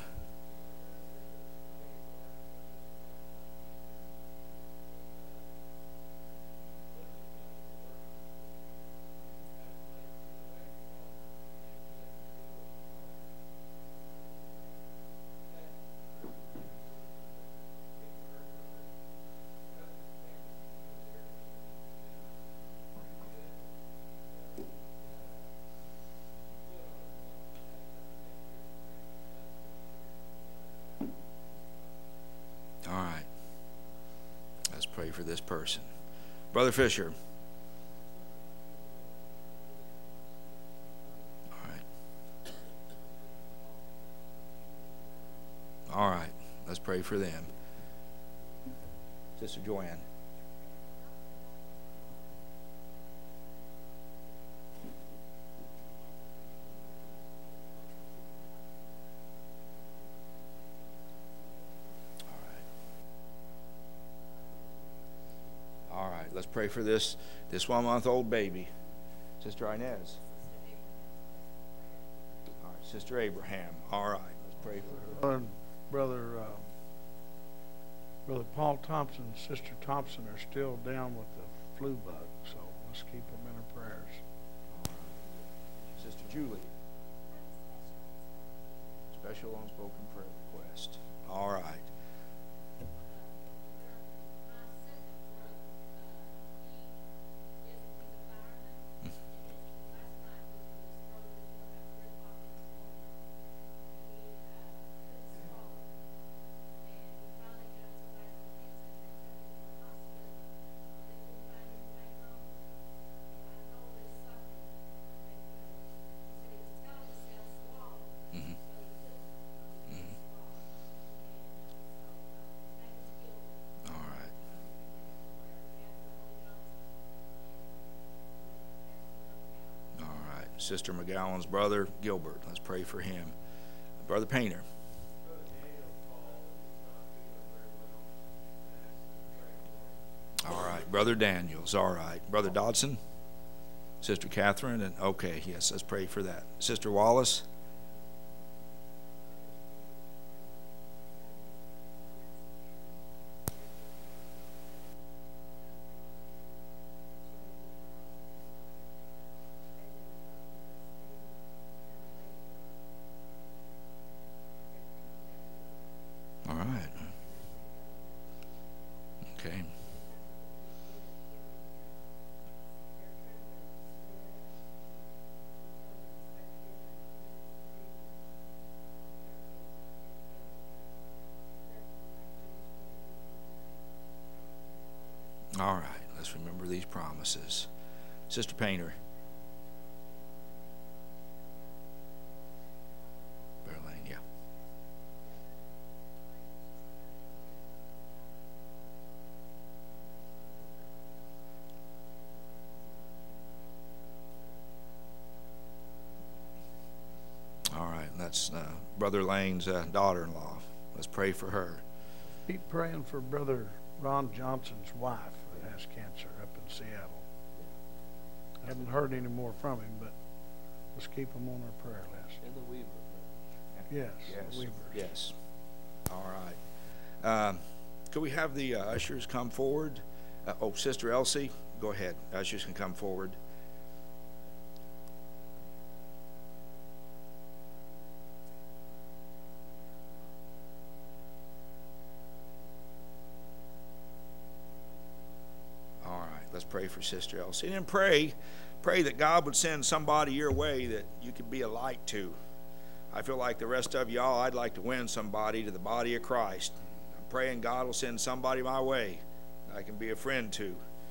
this person. Brother Fisher. All right. All right. Let's pray for them. Sister Joanne. Let's pray for this this one month old baby, Sister Inez. All right, Sister Abraham. All right, let's pray for her. Uh, brother, uh, brother Paul Thompson and Sister Thompson are still down with the flu bug, so let's keep them in our prayers. All right. Sister Julie. Special unspoken prayer request. All right. Sister McGowan's brother, Gilbert. Let's pray for him. Brother Painter. All right. Brother Daniels. All right. Brother Dodson. Sister Catherine. And okay, yes, let's pray for that. Sister Wallace. All right, let's remember these promises. Sister Painter. Berlin, yeah. All right, that's uh, Brother Lane's uh, daughter-in-law. Let's pray for her. Keep praying for Brother Ron Johnson's wife that has cancer up in Seattle. I haven't heard any more from him, but let's keep him on our prayer list. And the Weaver. Yes, Yes. Weavers. Yes. All right. Um, could we have the uh, ushers come forward? Uh, oh, Sister Elsie, go ahead. Ushers can come forward. Let's pray for Sister Elsie. And then pray, pray that God would send somebody your way that you could be a light to. I feel like the rest of y'all, I'd like to win somebody to the body of Christ. I'm praying God will send somebody my way that I can be a friend to.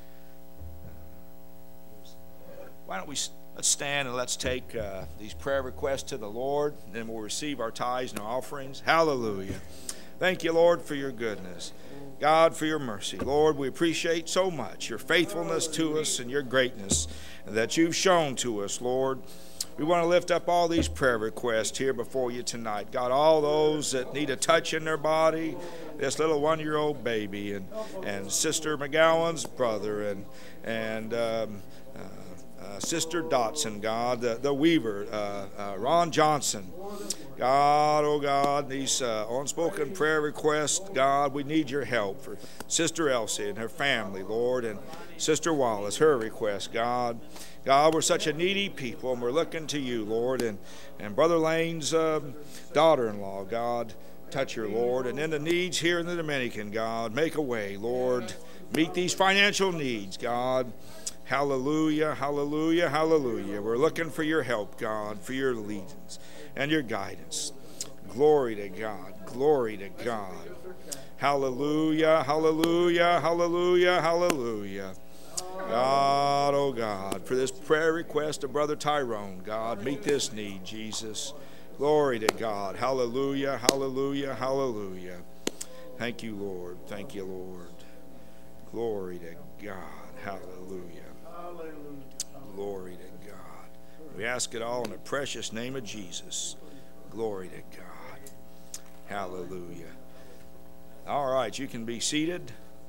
Why don't we, let's stand and let's take uh, these prayer requests to the Lord, and then we'll receive our tithes and our offerings. Hallelujah. Thank you, Lord, for your goodness. God, for your mercy. Lord, we appreciate so much your faithfulness to us and your greatness that you've shown to us, Lord. We want to lift up all these prayer requests here before you tonight. God, all those that need a touch in their body, this little one-year-old baby, and, and Sister McGowan's brother, and, and um, uh, uh, Sister Dotson, God, the, the Weaver, uh, uh, Ron Johnson. God, oh God, these uh, unspoken prayer requests, God, we need your help for Sister Elsie and her family, Lord, and Sister Wallace, her request, God. God, we're such a needy people, and we're looking to you, Lord, and, and Brother Lane's um, daughter-in-law, God, touch her, Lord, and then the needs here in the Dominican, God, make a way, Lord. Meet these financial needs, God. Hallelujah, hallelujah, hallelujah. We're looking for your help, God, for your leadings and your guidance. Glory to God, glory to God. Hallelujah, hallelujah, hallelujah, hallelujah. God, oh God, for this prayer request of Brother Tyrone, God, meet this need, Jesus. Glory to God. Hallelujah, hallelujah, hallelujah. Thank you, Lord. Thank you, Lord. Glory to God. Hallelujah. Glory to God. We ask it all in the precious name of Jesus. Glory to God. Hallelujah. All right, you can be seated.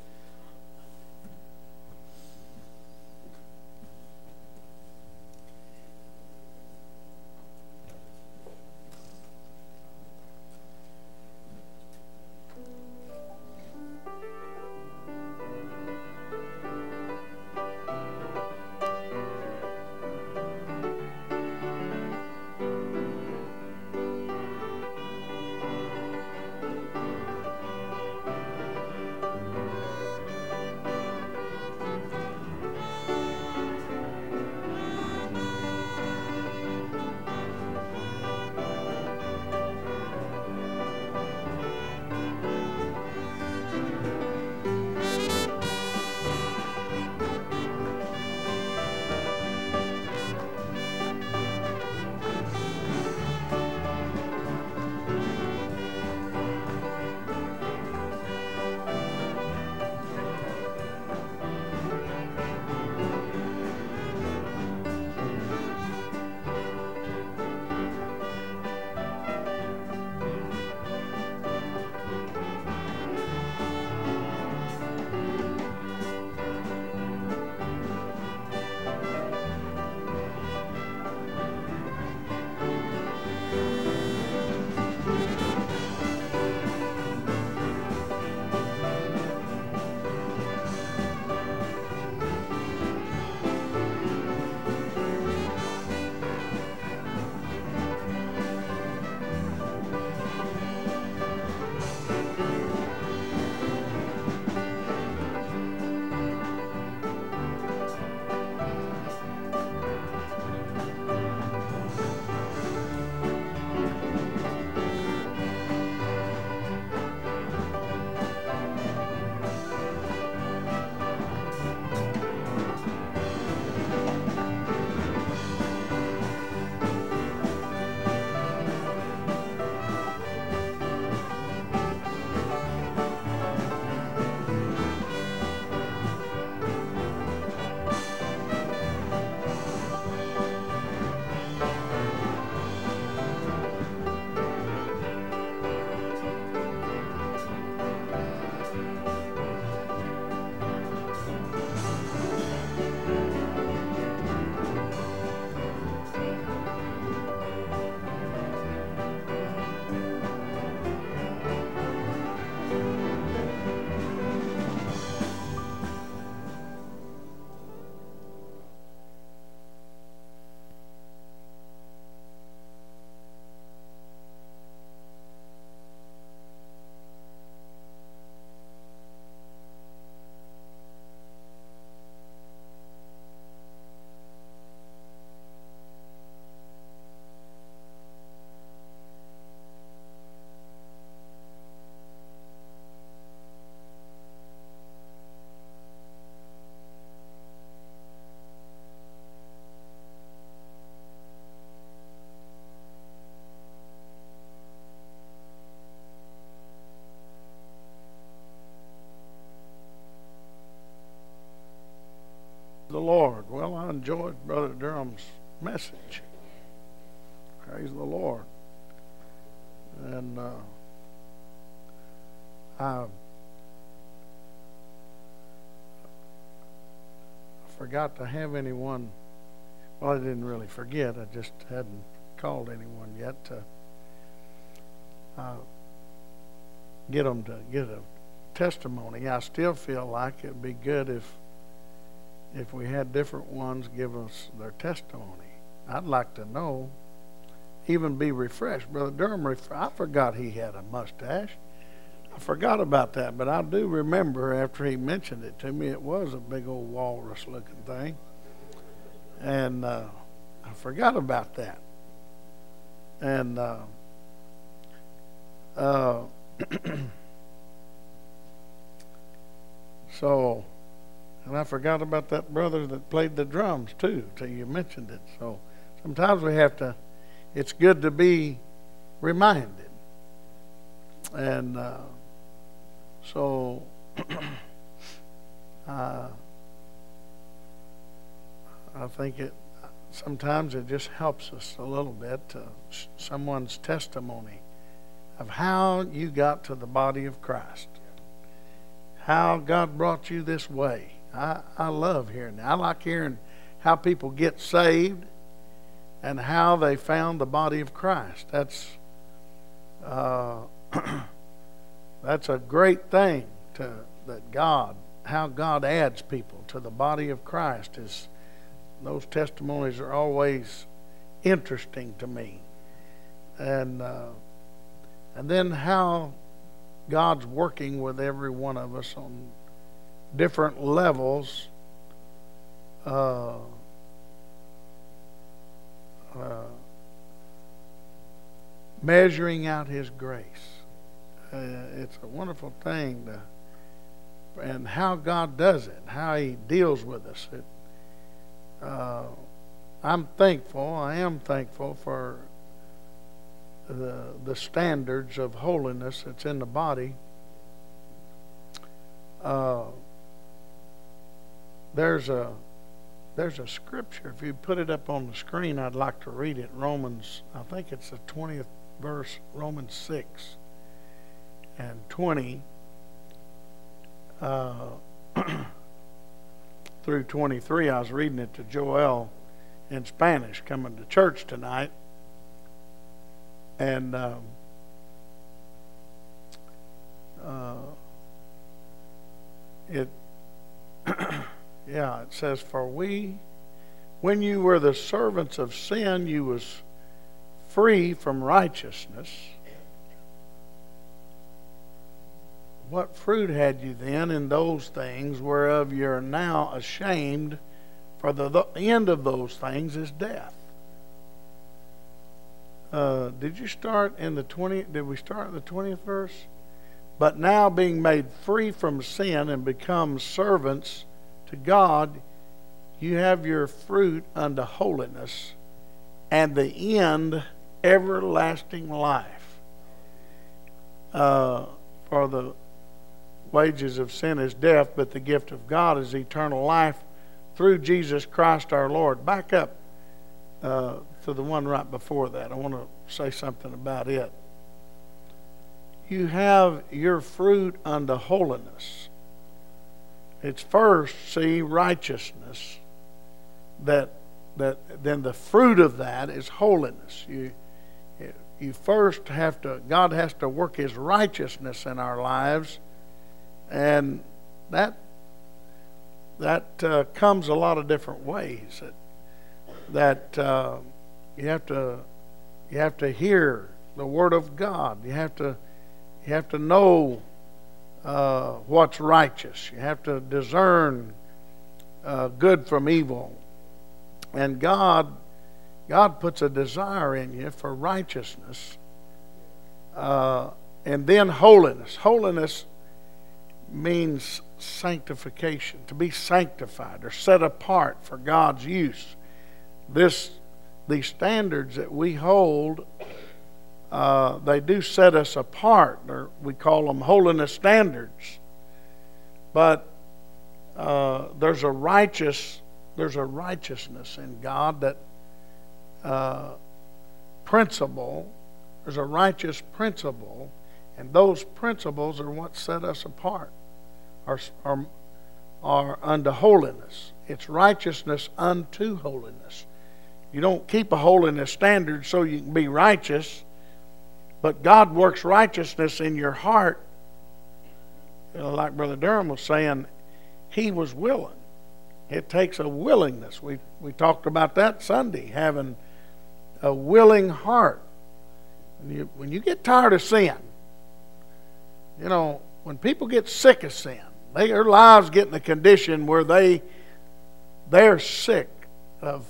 The Lord. Well, I enjoyed Brother Durham's message. Praise the Lord. And uh, I forgot to have anyone. Well, I didn't really forget. I just hadn't called anyone yet to uh, get them to get a testimony. I still feel like it'd be good if if we had different ones give us their testimony. I'd like to know, even be refreshed. Brother Durham, I forgot he had a mustache. I forgot about that, but I do remember after he mentioned it to me, it was a big old walrus-looking thing. And uh, I forgot about that. And uh, uh, So, and I forgot about that brother that played the drums too, till you mentioned it. So sometimes we have to, it's good to be reminded. And uh, so uh, I think it sometimes it just helps us a little bit to someone's testimony of how you got to the body of Christ, how God brought you this way. I, I love hearing that. I like hearing how people get saved and how they found the body of Christ. That's uh, that's a great thing to that God, how God adds people to the body of Christ. Is those testimonies are always interesting to me, and uh, and then how God's working with every one of us on different levels, uh, uh, measuring out His grace. Uh, it's a wonderful thing to, and how God does it, how He deals with us. It, uh, I'm thankful, I am thankful for the the standards of holiness that's in the body. Uh, there's a there's a scripture. If you put it up on the screen, I'd like to read it. Romans, I think it's the twentieth verse, Romans six and twenty uh, through twenty-three. I was reading it to Joel in Spanish coming to church tonight. And um, uh, it, yeah, it says, "For we, when you were the servants of sin, you was free from righteousness. What fruit had you then in those things whereof you are now ashamed? For the, the end of those things is death." Uh, did you start in the twentieth? Did we start in the twentieth verse? "But now being made free from sin and become servants to God, you have your fruit unto holiness, and the end everlasting life. Uh, for the wages of sin is death, but the gift of God is eternal life through Jesus Christ our Lord." Back up uh, to the one right before that. I want to say something about it. You have your fruit unto holiness. It's first, see, righteousness. That that then the fruit of that is holiness. You you first have to, God has to work His righteousness in our lives, and that that uh, comes a lot of different ways. That that uh, you have to you have to hear the Word of God. You have to you have to know uh, what's righteous. You have to discern uh, good from evil. And God, God puts a desire in you for righteousness, uh, and then holiness. Holiness means sanctification, to be sanctified or set apart for God's use. This, these standards that we hold, uh, they do set us apart. Or we call them holiness standards. But uh, there's a righteous. There's a righteousness in God, that uh, principle. There's a righteous principle, and those principles are what set us apart, are, are, are unto holiness. It's righteousness unto holiness. You don't keep a holiness standard so you can be righteous, but God works righteousness in your heart. You know, like Brother Durham was saying, he was willing. It takes a willingness. We we talked about that Sunday, having a willing heart. When you, when you get tired of sin, you know, when people get sick of sin, they, their lives get in a condition where they they're sick of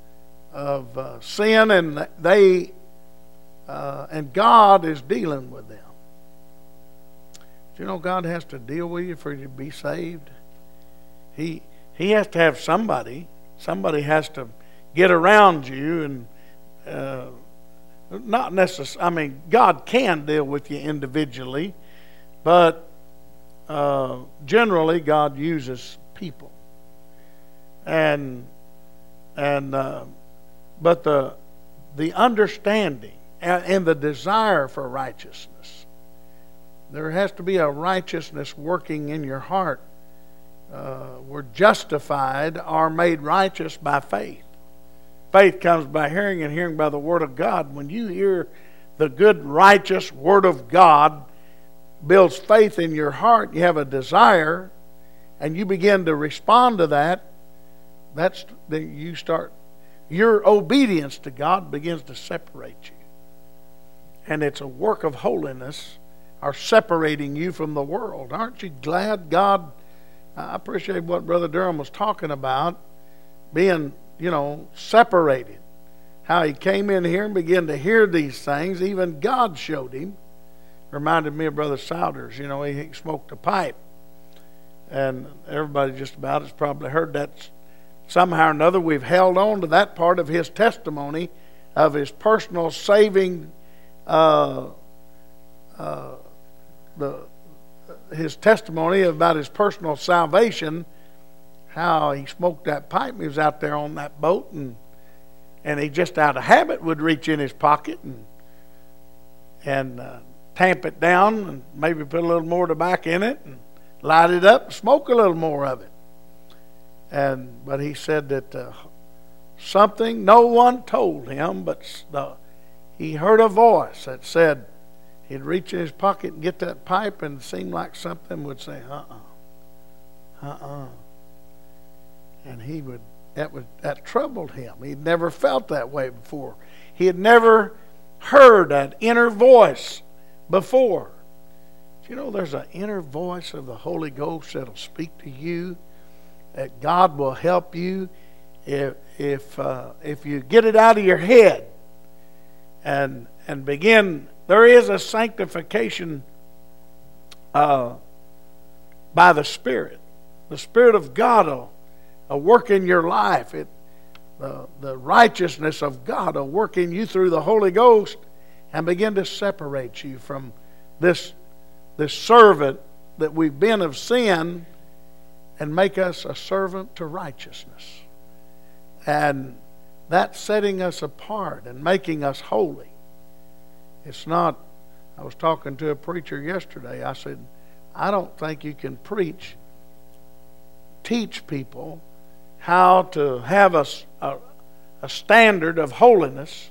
of uh, sin, and they uh, and God is dealing with them. Do you know God has to deal with you for you to be saved? He He has to have somebody. Somebody has to get around you and uh, not necessarily. I mean, God can deal with you individually, but uh, generally God uses people. And and uh, but the the understanding and, and the desire for righteousness. There has to be a righteousness working in your heart. Uh, we're justified or made righteous by faith. Faith comes by hearing, and hearing by the Word of God. When you hear the good, righteous Word of God, builds faith in your heart, you have a desire, and you begin to respond to that, that's then you start, your obedience to God begins to separate you. And it's a work of holiness, are separating you from the world. Aren't you glad God, I appreciate what Brother Durham was talking about, being, you know, separated. How he came in here and began to hear these things. Even God showed him. Reminded me of Brother Souders. You know, he, he smoked a pipe. And everybody just about has probably heard that. Somehow or another we've held on to that part of his testimony, of his personal saving uh, uh, the his testimony about his personal salvation, how he smoked that pipe. He was out there on that boat, and and he just out of habit would reach in his pocket and and uh, tamp it down and maybe put a little more tobacco in it and light it up and smoke a little more of it. And but he said that uh, something no one told him, but the, he heard a voice that said, he'd reach in his pocket and get that pipe, and it seemed like something would say, uh-uh, uh-uh. And he would, that would, that troubled him. He'd never felt that way before. He had never heard that inner voice before. Do you know there's an inner voice of the Holy Ghost that'll speak to you, that God will help you if if uh, if you get it out of your head and and begin. There is a sanctification uh, by the Spirit. The Spirit of God will, will work in your life. It, the, the righteousness of God will work in you through the Holy Ghost and begin to separate you from this, this servant that we've been of sin, and make us a servant to righteousness. And that's setting us apart and making us holy. It's not, I was talking to a preacher yesterday. I said, I don't think you can preach, teach people how to have a, a, a standard of holiness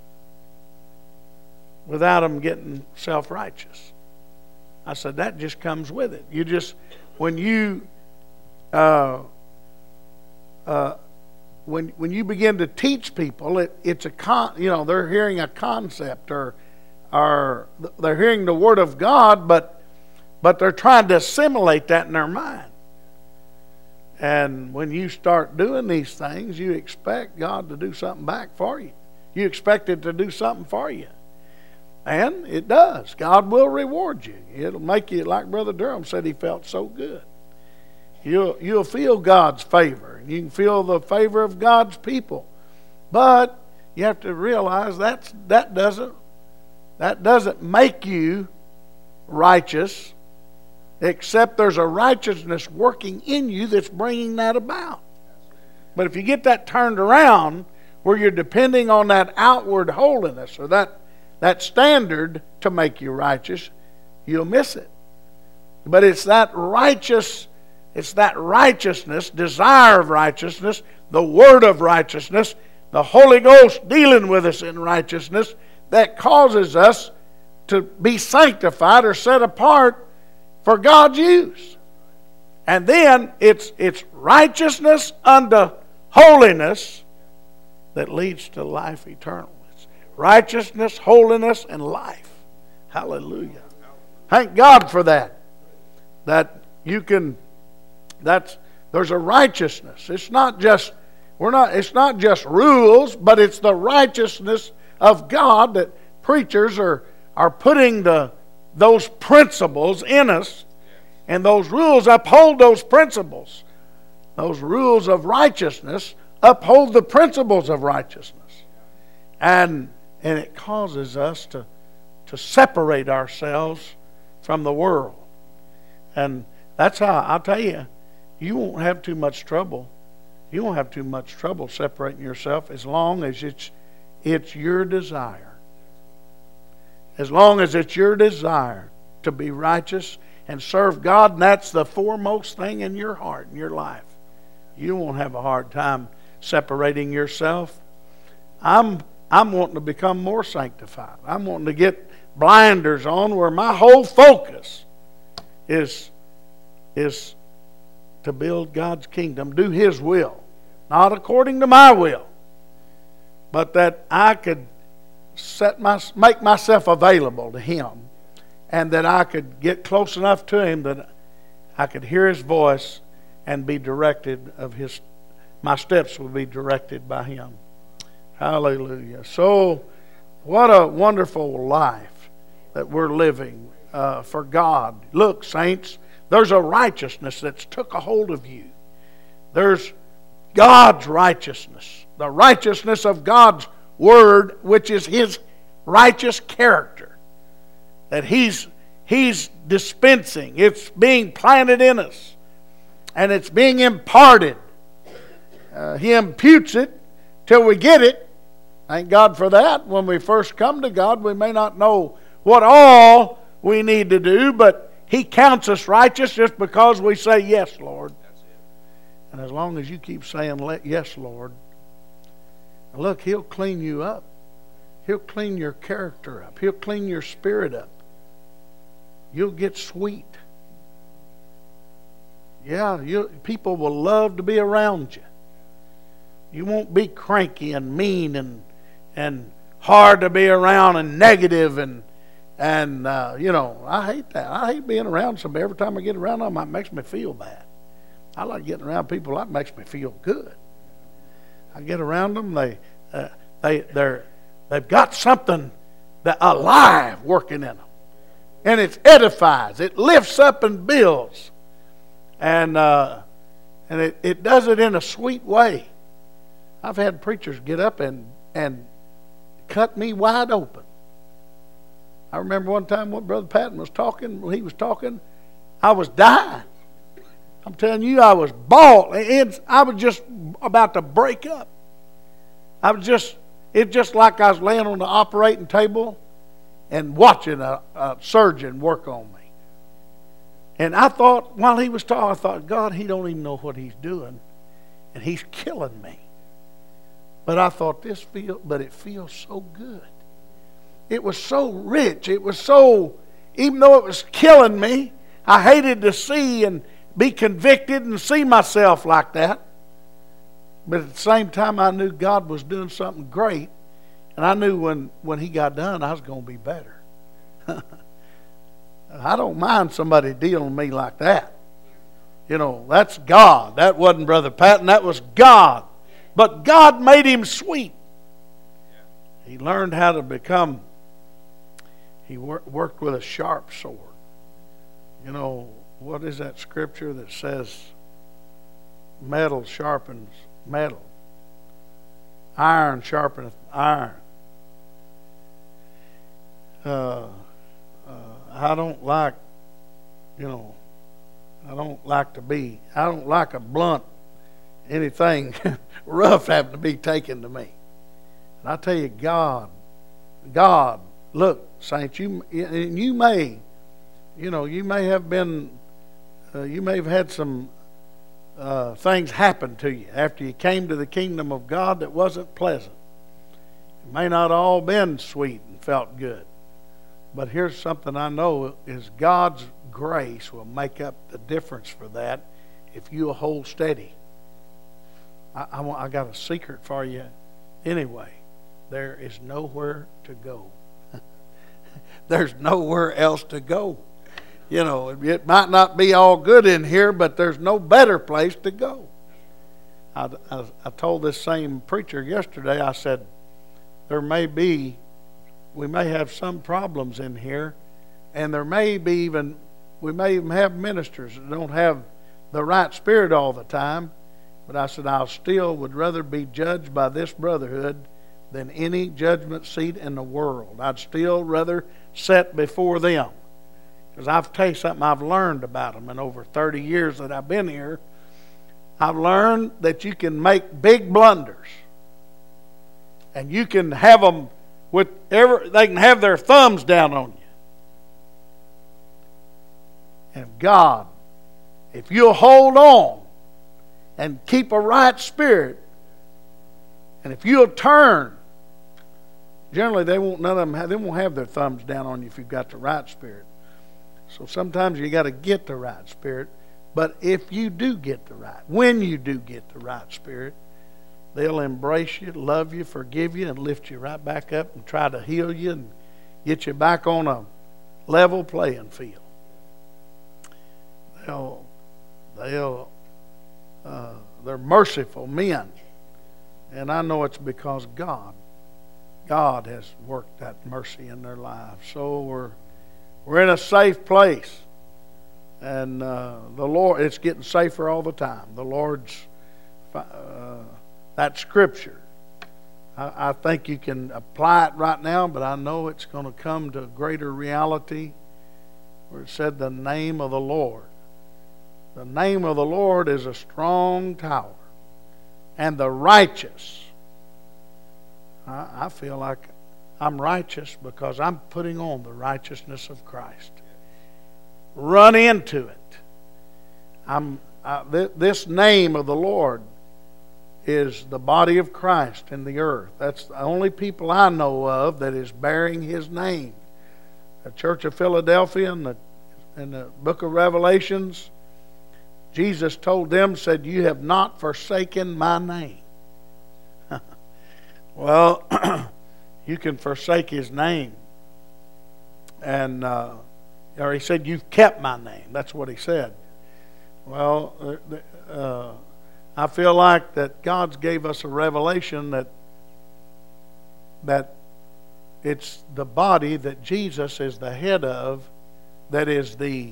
without them getting self-righteous. I said, that just comes with it. You just, when you, uh, uh, when when you begin to teach people, it, it's a con, you know, they're hearing a concept, or or they're hearing the Word of God, but but they're trying to assimilate that in their mind. And when you start doing these things, you expect God to do something back for you. You expect it to do something for you. And it does. God will reward you. It'll make you, like Brother Durham said, he felt so good. You'll, you'll feel God's favor. You can feel the favor of God's people. But you have to realize that's, that doesn't that doesn't make you righteous, except there's a righteousness working in you that's bringing that about. But if you get that turned around, where you're depending on that outward holiness or that, that standard to make you righteous, you'll miss it. But it's that righteous, it's that righteousness, desire of righteousness, the word of righteousness, the Holy Ghost dealing with us in righteousness, that causes us to be sanctified or set apart for God's use. And then it's it's righteousness unto holiness that leads to life eternal. It's righteousness, holiness, and life. Hallelujah. Thank God for that. That you can, that's, there's a righteousness. It's not just, we're not, it's not just rules, but it's the righteousness of God that preachers are, are putting the, those principles in us, and those rules uphold those principles. Those rules of righteousness uphold the principles of righteousness. And and it causes us to, to separate ourselves from the world. And that's how, I'll tell you, you won't have too much trouble. You won't have too much trouble separating yourself as long as it's it's your desire. As long as it's your desire to be righteous and serve God, and that's the foremost thing in your heart, in your life, you won't have a hard time separating yourself. I'm I'm wanting to become more sanctified. I'm wanting to get blinders on where my whole focus is, is to build God's kingdom, do His will. Not according to my will, but that I could set my, make myself available to Him, and that I could get close enough to Him that I could hear His voice and be directed of His, my steps will be directed by Him. Hallelujah. So, what a wonderful life that we're living uh, for God. Look, saints, there's a righteousness that's took a hold of you. There's God's righteousness, the righteousness of God's Word, which is His righteous character, that He's He's dispensing. It's being planted in us, and it's being imparted. Uh, he imputes it till we get it. Thank God for that. When we first come to God, we may not know what all we need to do, but He counts us righteous just because we say, yes, Lord. And as long as you keep saying, yes, Lord, look, He'll clean you up. He'll clean your character up. He'll clean your spirit up. You'll get sweet. Yeah, you, people will love to be around you. You won't be cranky and mean and and hard to be around and negative and and uh, you know, I hate that. I hate being around somebody. Every time I get around them, it makes me feel bad. I like getting around people that makes me feel good. I get around them, they uh, they they're they've got something that alive working in them, and it edifies, it lifts up and builds, and uh, and it, it does it in a sweet way. I've had preachers get up and and cut me wide open. I remember one time when Brother Patton was talking, when he was talking, I was dying. I'm telling you, I was bawling. I was just about to break up. I was just, it's just like I was laying on the operating table and watching a, a surgeon work on me. And I thought, while he was talking, I thought, God, He don't even know what He's doing, and He's killing me. But I thought, this feel, but it feels so good. It was so rich. It was so, even though it was killing me, I hated to see and be convicted and see myself like that. But at the same time, I knew God was doing something great. And I knew when, when He got done, I was going to be better. I don't mind somebody dealing with me like that. You know, that's God. That wasn't Brother Patton. That was God. But God made him sweet. He learned how to become, he wor- worked with a sharp sword. You know, what is that scripture that says metal sharpens metal? Iron sharpeneth iron. Uh, uh, I don't like, you know, I don't like to be, I don't like a blunt, anything rough having to be taken to me. And I tell you, God, God, look, saints, you, you may, you know, you may have been, uh, you may have had some uh, things happen to you after you came to the kingdom of God that wasn't pleasant. It may not all been sweet and felt good. But here's something I know is God's grace will make up the difference for that if you'll hold steady. I, I, want, I got a secret for you anyway. There is nowhere to go. There's nowhere else to go. You know, it might not be all good in here, but there's no better place to go. I, I, I told this same preacher yesterday, I said, there may be, we may have some problems in here And there may be even, we may even have ministers that don't have the right spirit all the time. But I said, I still would rather be judged by this brotherhood than any judgment seat in the world. I'd still rather sit before them. Because I've tell you something I've learned about them in over thirty years that I've been here. I've learned that you can make big blunders. And you can have them with every, they can have their thumbs down on you. And God, if you'll hold on and keep a right spirit, and if you'll turn, generally they won't none of them have, they won't have their thumbs down on you if you've got the right spirit. So sometimes you got to get the right spirit. But if you do get the right, when you do get the right spirit, they'll embrace you, love you, forgive you, and lift you right back up and try to heal you and get you back on a level playing field. They'll, they'll, uh, they're merciful men. And I know it's because God, God has worked that mercy in their lives. So we're, we're in a safe place. And uh, the Lord, it's getting safer all the time. The Lord's, uh, that scripture, I, I think you can apply it right now, but I know it's going to come to greater reality where it said the name of the Lord. The name of the Lord is a strong tower. And the righteous, I, I feel like I'm righteous because I'm putting on the righteousness of Christ. Run into it. I'm I, th- this name of the Lord is the body of Christ in the earth. That's the only people I know of that is bearing His name. The Church of Philadelphia in the, in the book of Revelations, Jesus told them, said, you have not forsaken my name. Well, you can forsake His name. And uh, or He said, you've kept my name. That's what He said. Well, uh, I feel like that God's gave us a revelation that that it's the body that Jesus is the head of, that is the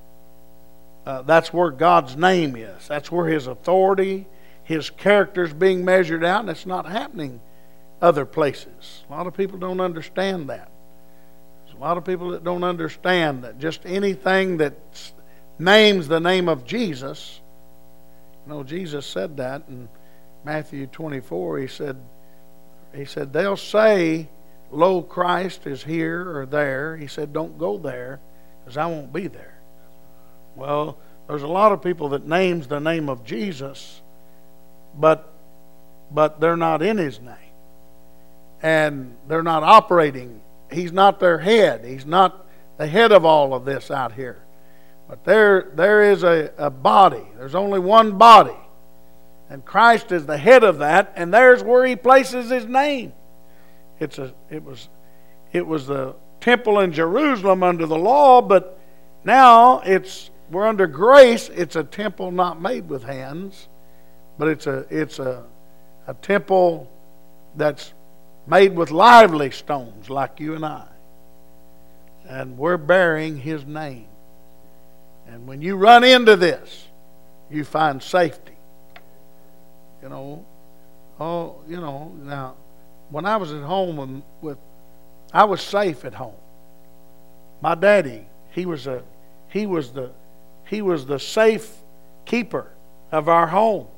uh, that's where God's name is. That's where His authority, His character is being measured out, and it's not happening other places. A lot of people don't understand that. There's a lot of people that don't understand that just anything that names the name of Jesus. You know, Jesus said that in Matthew twenty-four. He said, He said, they'll say, lo, Christ is here or there. He said, don't go there because I won't be there. Well, there's a lot of people that names the name of Jesus, but but they're not in His name. And they're not operating. He's not their head. He's not the head of all of this out here. But there, there is a, a body. There's only one body. And Christ is the head of that, and there's where He places His name. It's a, it was, it was the temple in Jerusalem under the law, but now it's we're under grace. It's a temple not made with hands, but it's a it's a a temple that's made with lively stones, like you and I. And we're bearing His name. And when you run into this, you find safety. You know, oh, you know, now, when I was at home with, with I was safe at home. My daddy, he was a, he was the, he was the safe keeper of our home.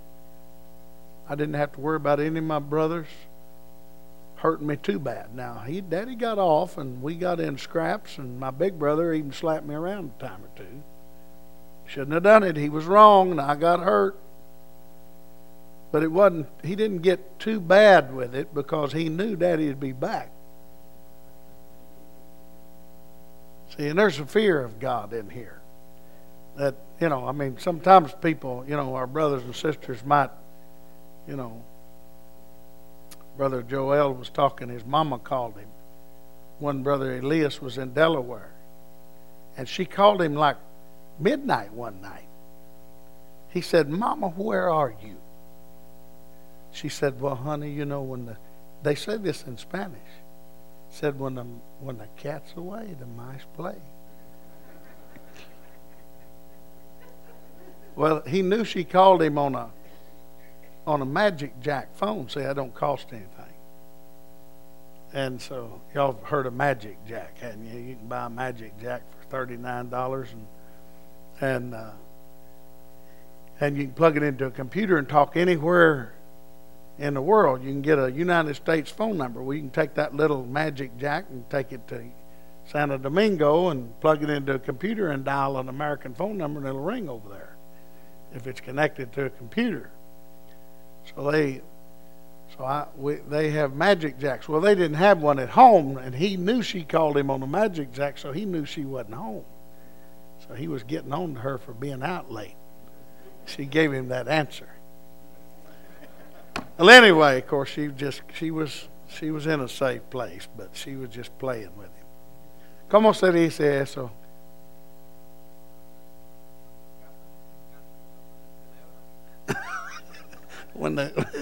I didn't have to worry about any of my brothers hurting me too bad. Now, he, Daddy got off, and we got in scraps, and my big brother even slapped me around a time or two. Shouldn't have done it. He was wrong, and I got hurt. But it wasn't, he didn't get too bad with it because he knew Daddy would be back. See, and there's a fear of God in here. That, you know, I mean, sometimes people, you know, our brothers and sisters might, you know, Brother Joel was talking, his mama called him. One brother, Elias, was in Delaware. And she called him like midnight one night. He said, Mama, where are you? She said, well, honey, you know, when the, they say this in Spanish. Said, when the, when the cat's away, the mice play. Well, he knew she called him on a on a Magic Jack phone. See, that don't cost anything. And so y'all have heard of Magic Jack, hadn't you? You can buy a Magic Jack for thirty-nine dollars, and and uh, and you can plug it into a computer and talk anywhere in the world. You can get a United States phone number. Well, you can take that little Magic Jack and take it to Santo Domingo and plug it into a computer and dial an American phone number, and it'll ring over there if it's connected to a computer. So they, so I, we, they have Magic Jacks. Well, they didn't have one at home, and he knew she called him on a Magic Jack, so he knew she wasn't home. So he was getting on to her for being out late. She gave him that answer. Well, anyway, of course, she just she was she was in a safe place, but she was just playing with him. ¿Cómo se dice eso? When the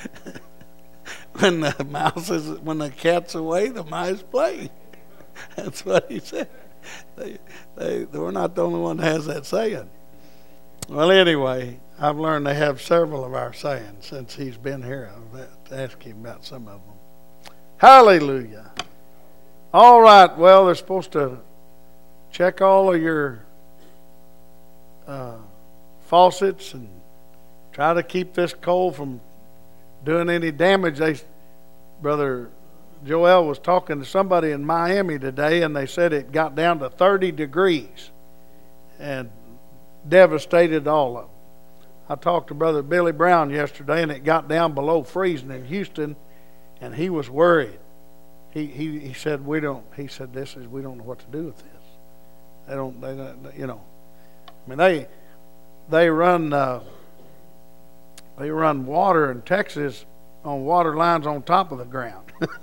when the mouse is when the cat's away, the mice play. That's what he said. They, they, we're not the only one that has that saying. Well, anyway, I've learned to have several of our sayings since he's been here. I'll ask him about some of them. Hallelujah. All right. Well, they're supposed to check all of your uh, faucets and try to keep this cold from doing any damage. They, Brother Joel was talking to somebody in Miami today, and they said it got down to thirty degrees and devastated all of them. I talked to Brother Billy Brown yesterday, and it got down below freezing in Houston, and he was worried. He he he said we don't. He said this is we don't know what to do with this. They don't. They don't. You know. I mean they they run. Uh, They run water in Texas on water lines on top of the ground.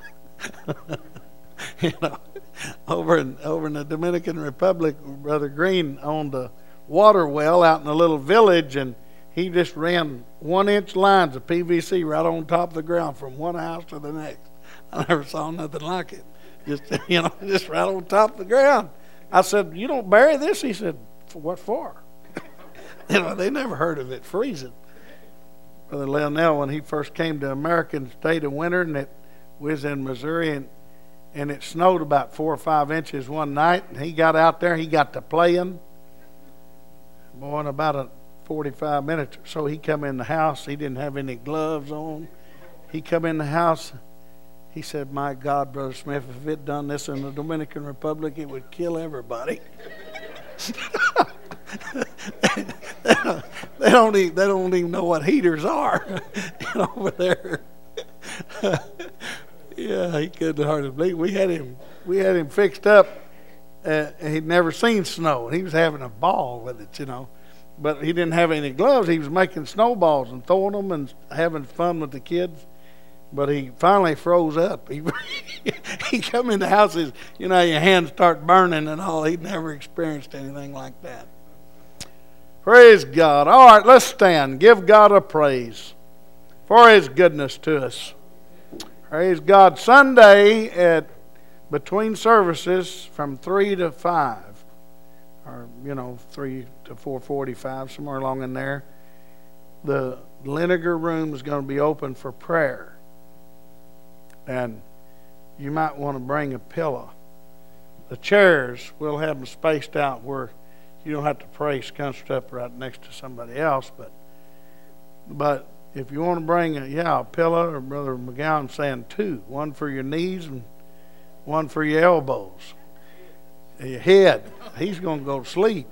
You know, over in over in the Dominican Republic, Brother Green owned a water well out in a little village, and he just ran one-inch lines of P V C right on top of the ground from one house to the next. I never saw nothing like it. Just you know, just right on top of the ground. I said, "You don't bury this?" He said, "For what for?" You know, they never heard of it freezing. Brother Lionel, when he first came to America and stayed a winter, and it was in Missouri, and, and it snowed about four or five inches one night, and he got out there, he got to playing. Boy, in about a forty-five minutes or so, he come in the house. He didn't have any gloves on. He come in the house. He said, "My God, Brother Smith, if it done this in the Dominican Republic, it would kill everybody." they, don't, they don't even they don't even know what heaters are over there. Yeah, he couldn't hardly believe. We had him we had him fixed up. Uh, he'd never seen snow, and he was having a ball with it, you know. But he didn't have any gloves. He was making snowballs and throwing them and having fun with the kids. But he finally froze up. He he come in the house, his, you know, your hands start burning and all. He'd never experienced anything like that. Praise God. All right, let's stand. Give God a praise for His goodness to us. Praise God. Sunday at between services from three to five, or you know, three to four forty-five, somewhere along in there, the Liniger room is going to be open for prayer. And you might want to bring a pillow. The chairs, we'll have them spaced out where you don't have to pray scrunched up right next to somebody else. But but if you want to bring a, yeah, a pillow, or Brother McGowan saying two, one for your knees and one for your elbows. Your head, he's going to go to sleep.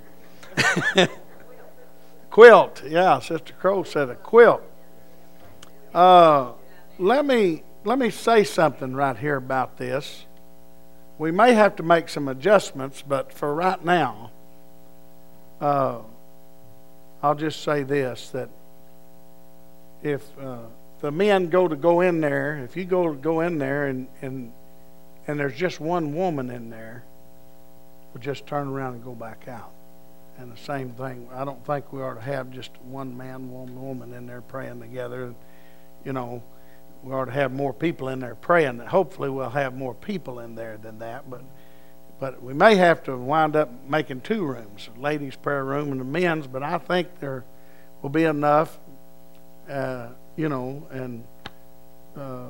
Quilt, yeah, Sister Crow said a quilt. Uh, let me... Let me say something right here about this. We may have to make some adjustments, but for right now, uh, I'll just say this, that if uh, the men go to go in there, if you go to go in there and, and, and there's just one woman in there, we'll just turn around and go back out. And the same thing, I don't think we ought to have just one man, one woman in there praying together. You know, we ought to have more people in there praying. Hopefully we'll have more people in there than that, but but we may have to wind up making two rooms, a ladies' prayer room and a men's, but I think there will be enough, uh, you know, and uh,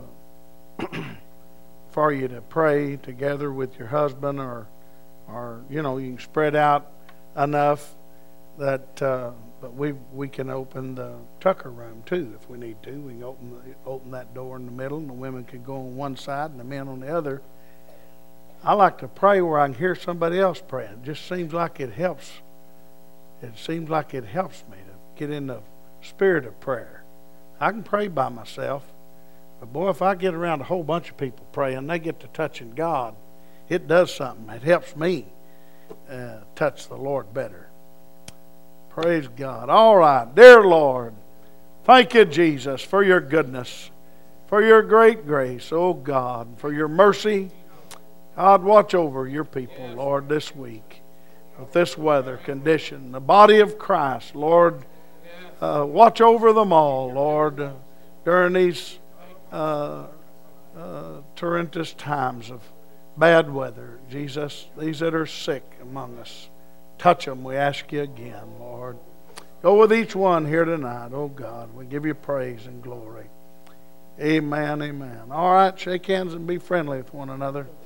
for you to pray together with your husband, or, or you know, you can spread out enough that, uh, but we we can open the Tucker room too if we need to. We can open the, open that door in the middle, and the women can go on one side and the men on the other. I like to pray where I can hear somebody else praying. It just seems like it helps. It seems like it helps me to get in the spirit of prayer. I can pray by myself, but boy, if I get around a whole bunch of people praying, they get to touching God, it does something. It helps me uh, touch the Lord better. Praise God. All right, dear Lord, thank you, Jesus, for your goodness, for your great grace, oh God, for your mercy. God, watch over your people, Lord, this week with this weather condition. The body of Christ, Lord, uh, watch over them all, Lord, uh, during these uh, uh, torrentious times of bad weather. Jesus, these that are sick among us, touch them, we ask you again, Lord. Go with each one here tonight, oh God. We give you praise and glory. Amen, amen. All right, shake hands and be friendly with one another.